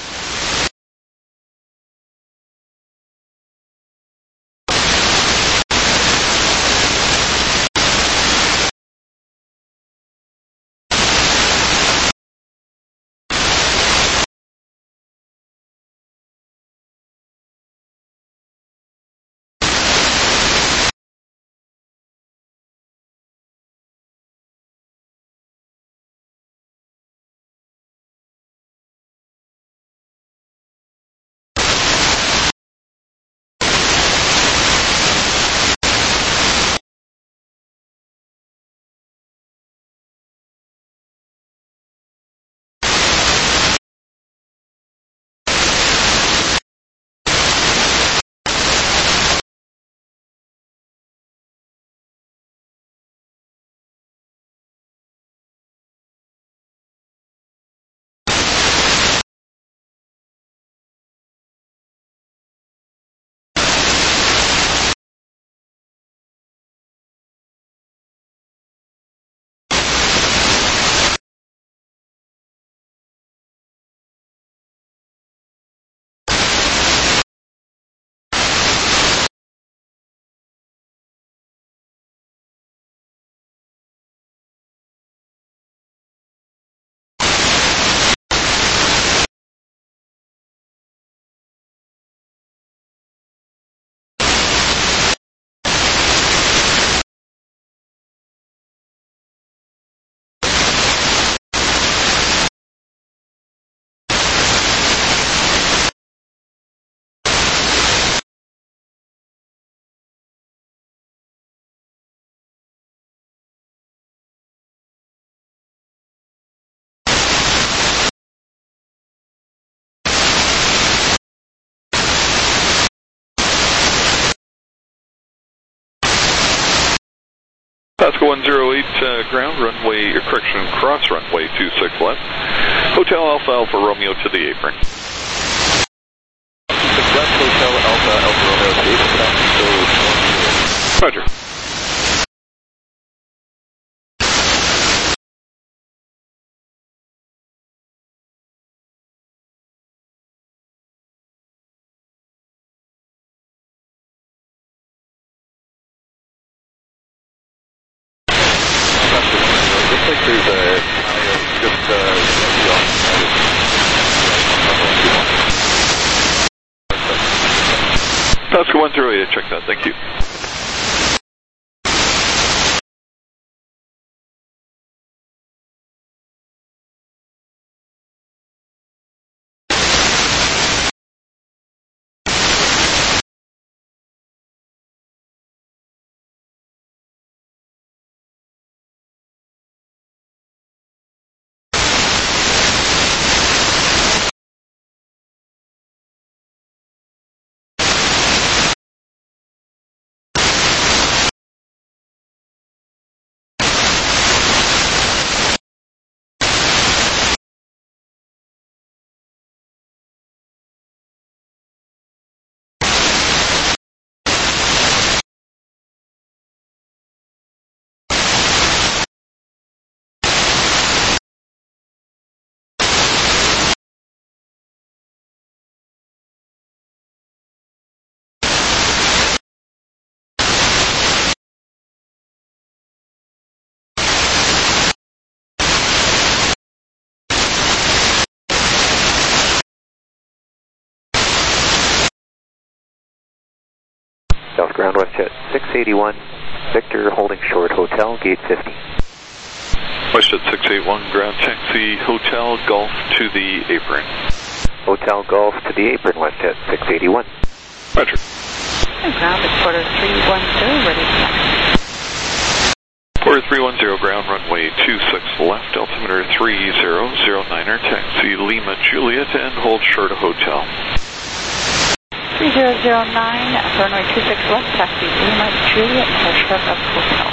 Pasco one zero eight, uh, ground, runway, uh, correction, cross runway two six left. Hotel Alpha Alpha Romeo to the apron. two six left, Hotel Alpha Alpha Romeo to the apron. Roger. Looks like there's a just uh, Pasco one zero eight, check that, thank you. South ground, WestJet six eighty-one, Victor holding short, Hotel, gate fifty. WestJet six eighty-one, ground taxi, Hotel Golf to the apron. Hotel Golf to the apron, WestJet six eighty-one. Roger. And ground at quarter three one zero, ready to taxi. Quarter three one zero, ground, runway two six left, altimeter three zero zero niner, taxi Lima Juliet and hold short of hotel. three zero zero nine, runway two six left, taxi Lima Juliet, hold short of hotel.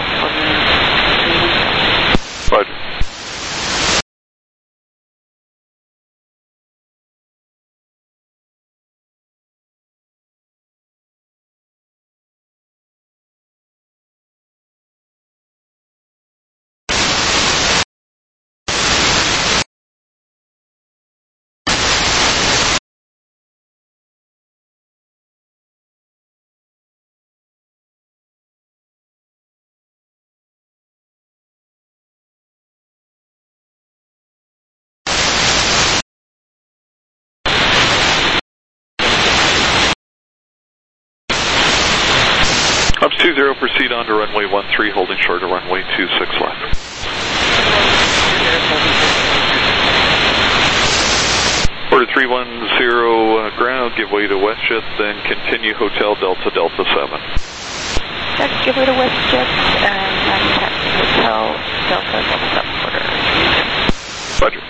Roger. Ops two zero, proceed on to runway one three, holding short of runway two six left. Order three one zero, uh, ground, give way to WestJet, then continue Hotel Delta Delta seven. Check, give way to WestJet, and then taxi Hotel Delta Delta seven order. Roger.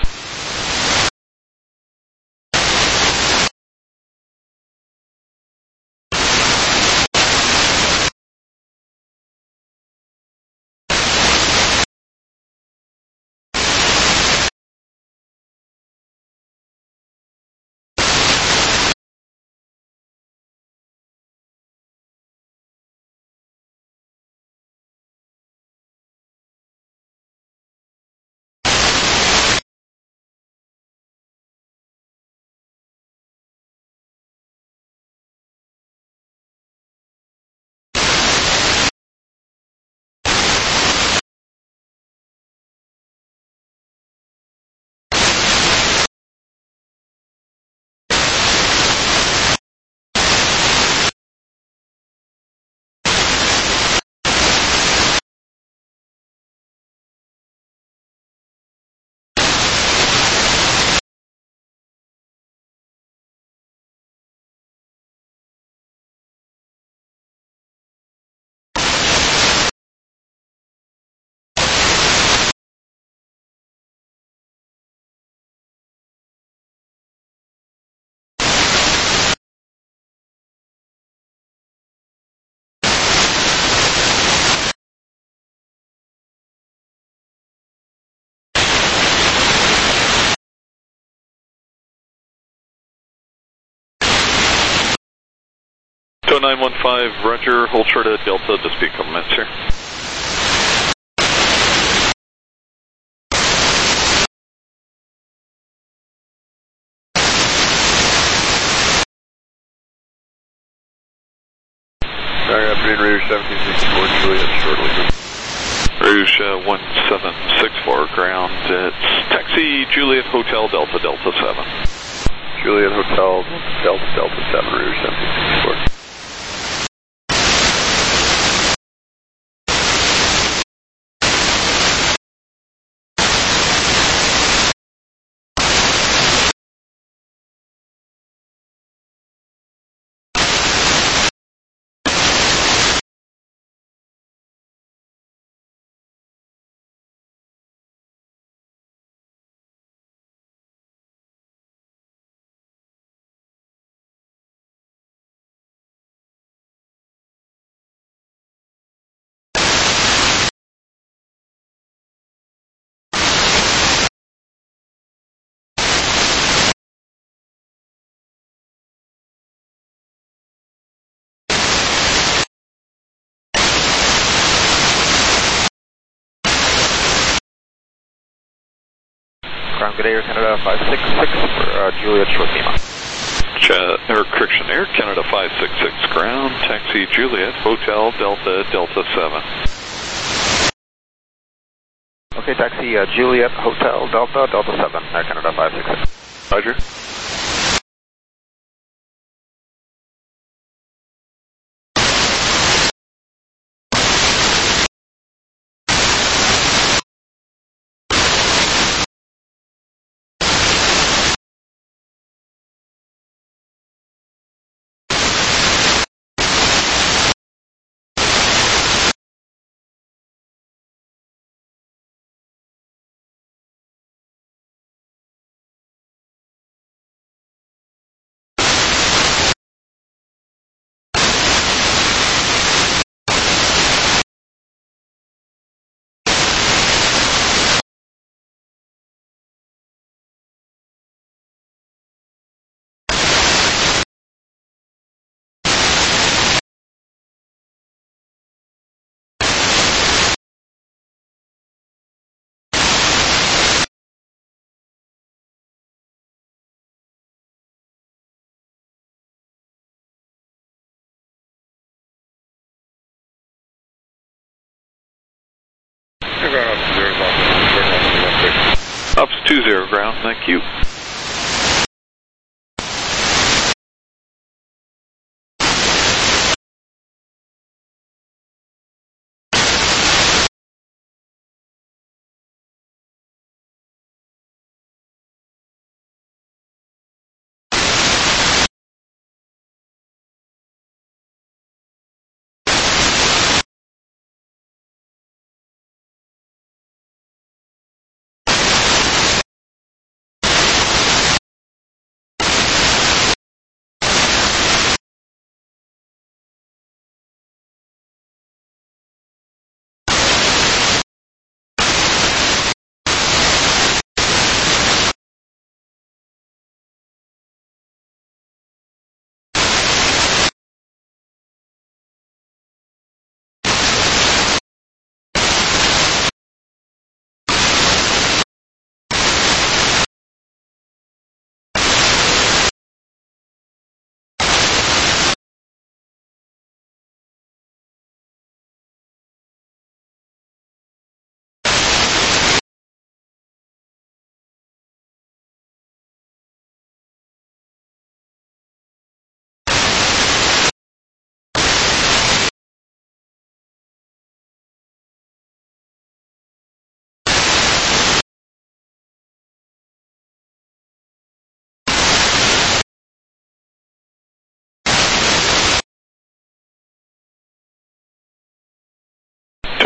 nine one five, roger, hold short of Delta to speak compliments here. Sorry, afternoon, Rouge seventeen sixty-four, Juliet, shortly. Rouge uh, one seven six four, ground, it's taxi Juliet Hotel Delta Delta seven. Juliet Hotel Delta Delta seven, Rouge seventeen sixty-four. Ground, good Air Canada five six six for uh, Juliet short Lima. Ch- Air Correction, Air Canada five six six, ground, taxi Juliet Hotel Delta Delta seven. Okay, taxi uh, Juliet Hotel Delta Delta seven, Air Canada five six six. Roger. Ops two zero, ground, thank you.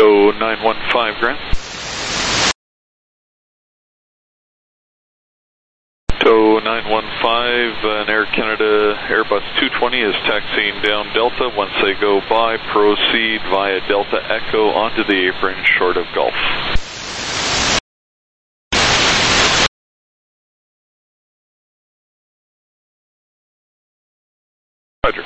Tow nine one five ground. Tow nine one five, an Air Canada Airbus two twenty is taxiing down Delta. Once they go by, proceed via Delta Echo onto the apron short of Gulf. Roger.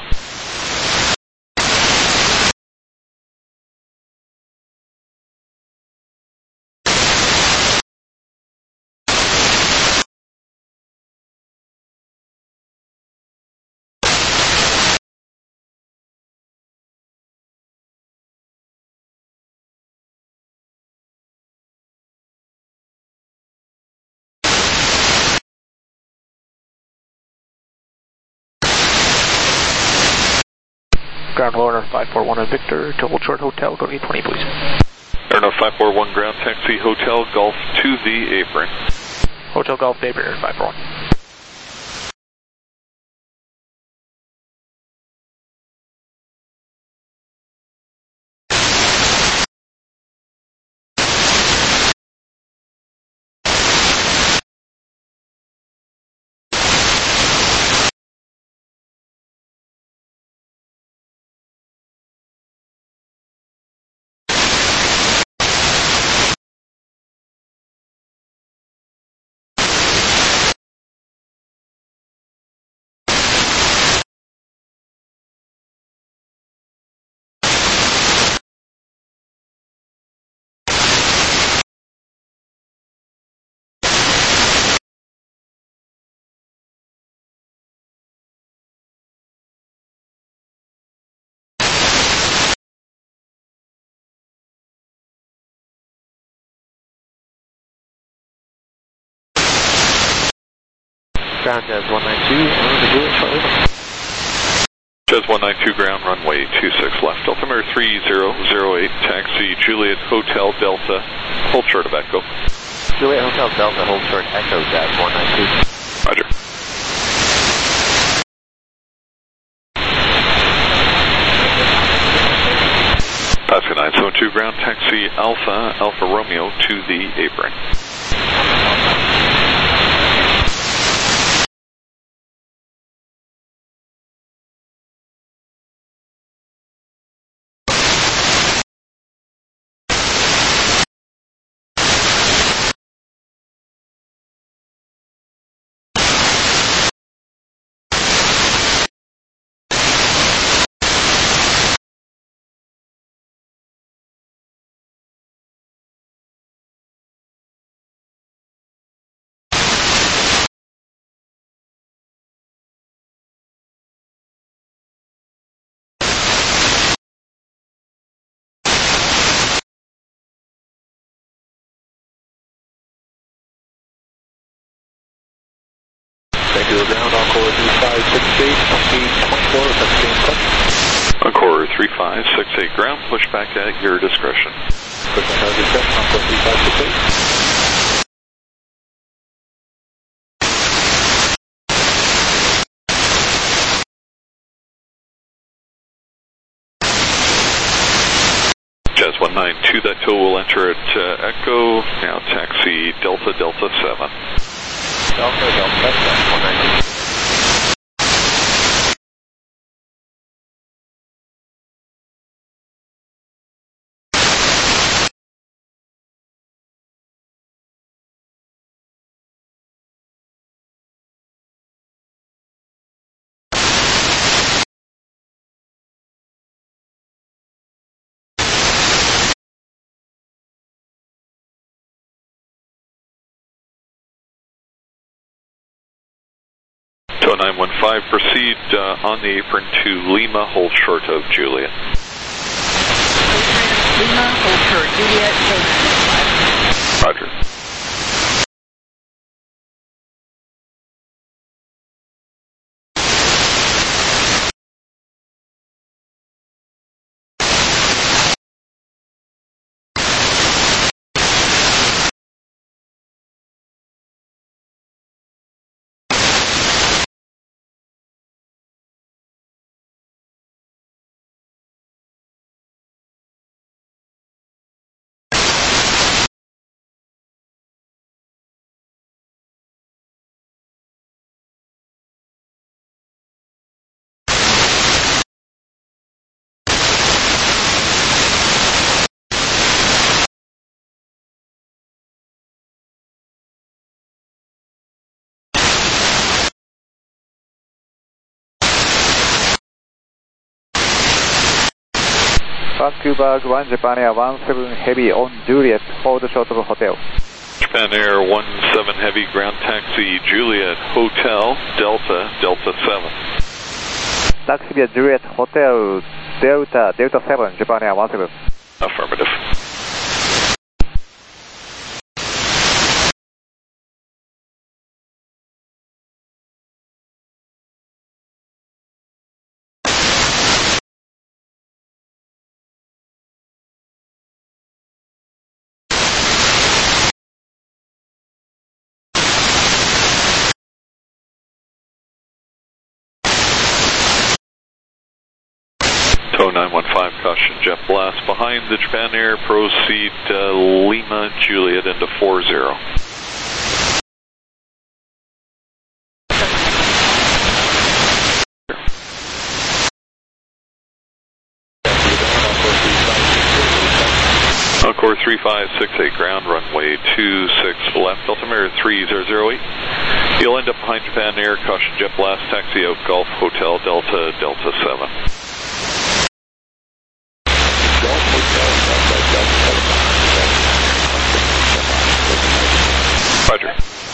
Ground Lorner five four one on Victor to Hold Short Hotel, go to eight twenty please. Airno five four one ground taxi Hotel Golf to the apron. Hotel Golf to apron, five four one. Ground Jazz one nine two, on the Juliet shortly. Jazz one nine two ground, runway two six left, altimeter three zero zero eight, taxi Juliet Hotel Delta, hold short of Echo. Juliet Hotel Delta, hold short Echo, Jazz one nine two. Roger. Pasco nine seven two ground, taxi Alpha, Alpha Romeo to the apron. Regular ground, Encore three five six eight, speed twenty-four, that's Encore three five six eight ground, push back at your discretion. Push back at your discretion, Encore three five six eight. Jazz one nine two, that tow will enter at uh, Echo, now taxi Delta Delta seven. Delta Delta seven, one nine two. Tow nine one five, proceed uh, on the apron to Lima, hold short of Juliet. Lima, hold short, Juliet, Roger. Vancouver, one Japan Air one seven Heavy on Juliet, hold short of hotel. Japan Air one seven Heavy, ground taxi Juliet Hotel, Delta, Delta seven. Taxi via Juliet Hotel, Delta, Delta seven, Japan Air one seven. Affirmative. nine one five, caution jet blast behind the Japan Air, proceed uh, Lima Juliet into four zero. Encore three five six eight, ground runway two six left, altimeter three zero zero eight. You'll end up behind Japan Air, caution jet blast, taxi out Golf Hotel Delta, Delta seven. Roger.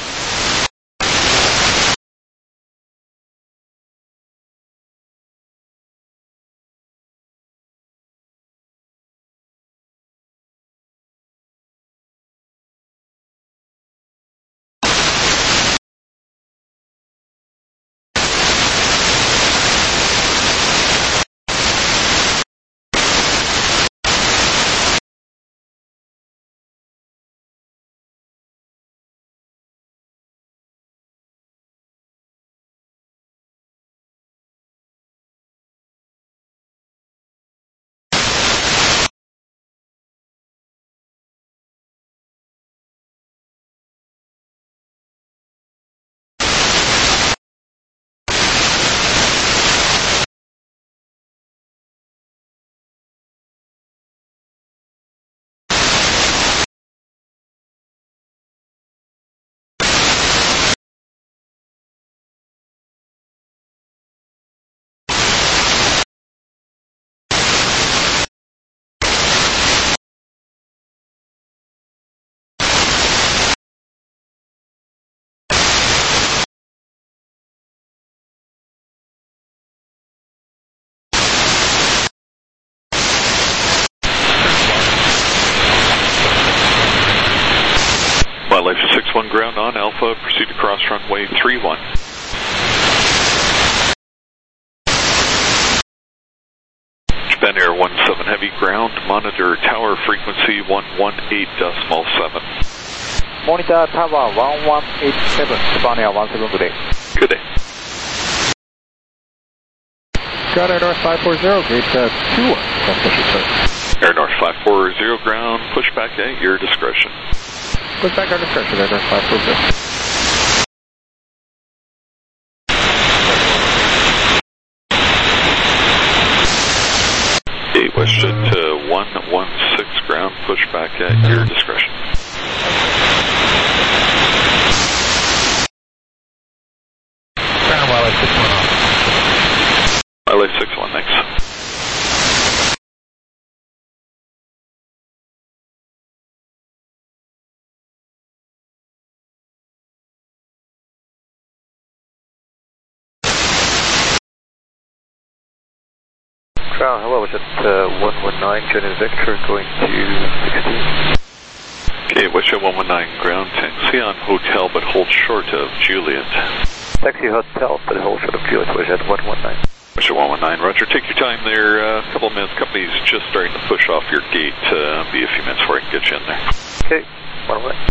Life six one, ground on Alpha, proceed across runway three one. Japan Air one seven Heavy, ground, monitor tower frequency one one eight decimal seven. Monitor tower one one eight seven, Japan Air one seven, good day. Good day. Got Air North five four zero, gate uh, two one. Air North five four zero, ground, push back at your discretion. Push back our discretion, Air North five four zero. Gate WestJet to one one six, ground, push back at your discretion. Ground Wildlife six one off. Wildlife six one, thanks. Ground, hello, is it uh, one one nine, Jenny Victor, going to sixteen? Okay, WestJet one one nine, ground, taxi on hotel, but hold short of Juliet. Taxi hotel, but hold short of Juliet, WestJet one one nine. WestJet one one nine, roger, take your time there, a uh, couple of minutes, company's just starting to push off your gate, uh, be a few minutes before I can get you in there. Okay, one way.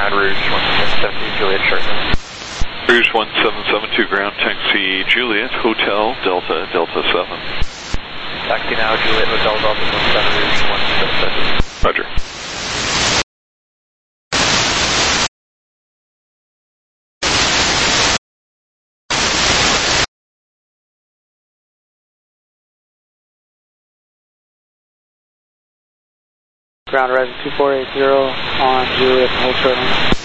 uh, Rouge one seven seven two, Juliet, short. Rouge one seven seven two, ground taxi Juliet, Hotel Delta, Delta seven. Taxi now, Juliet, Hotel Delta seven, Rouge one seven seven. Roger. Ground Horizon two four eight zero on Juliet, hold short.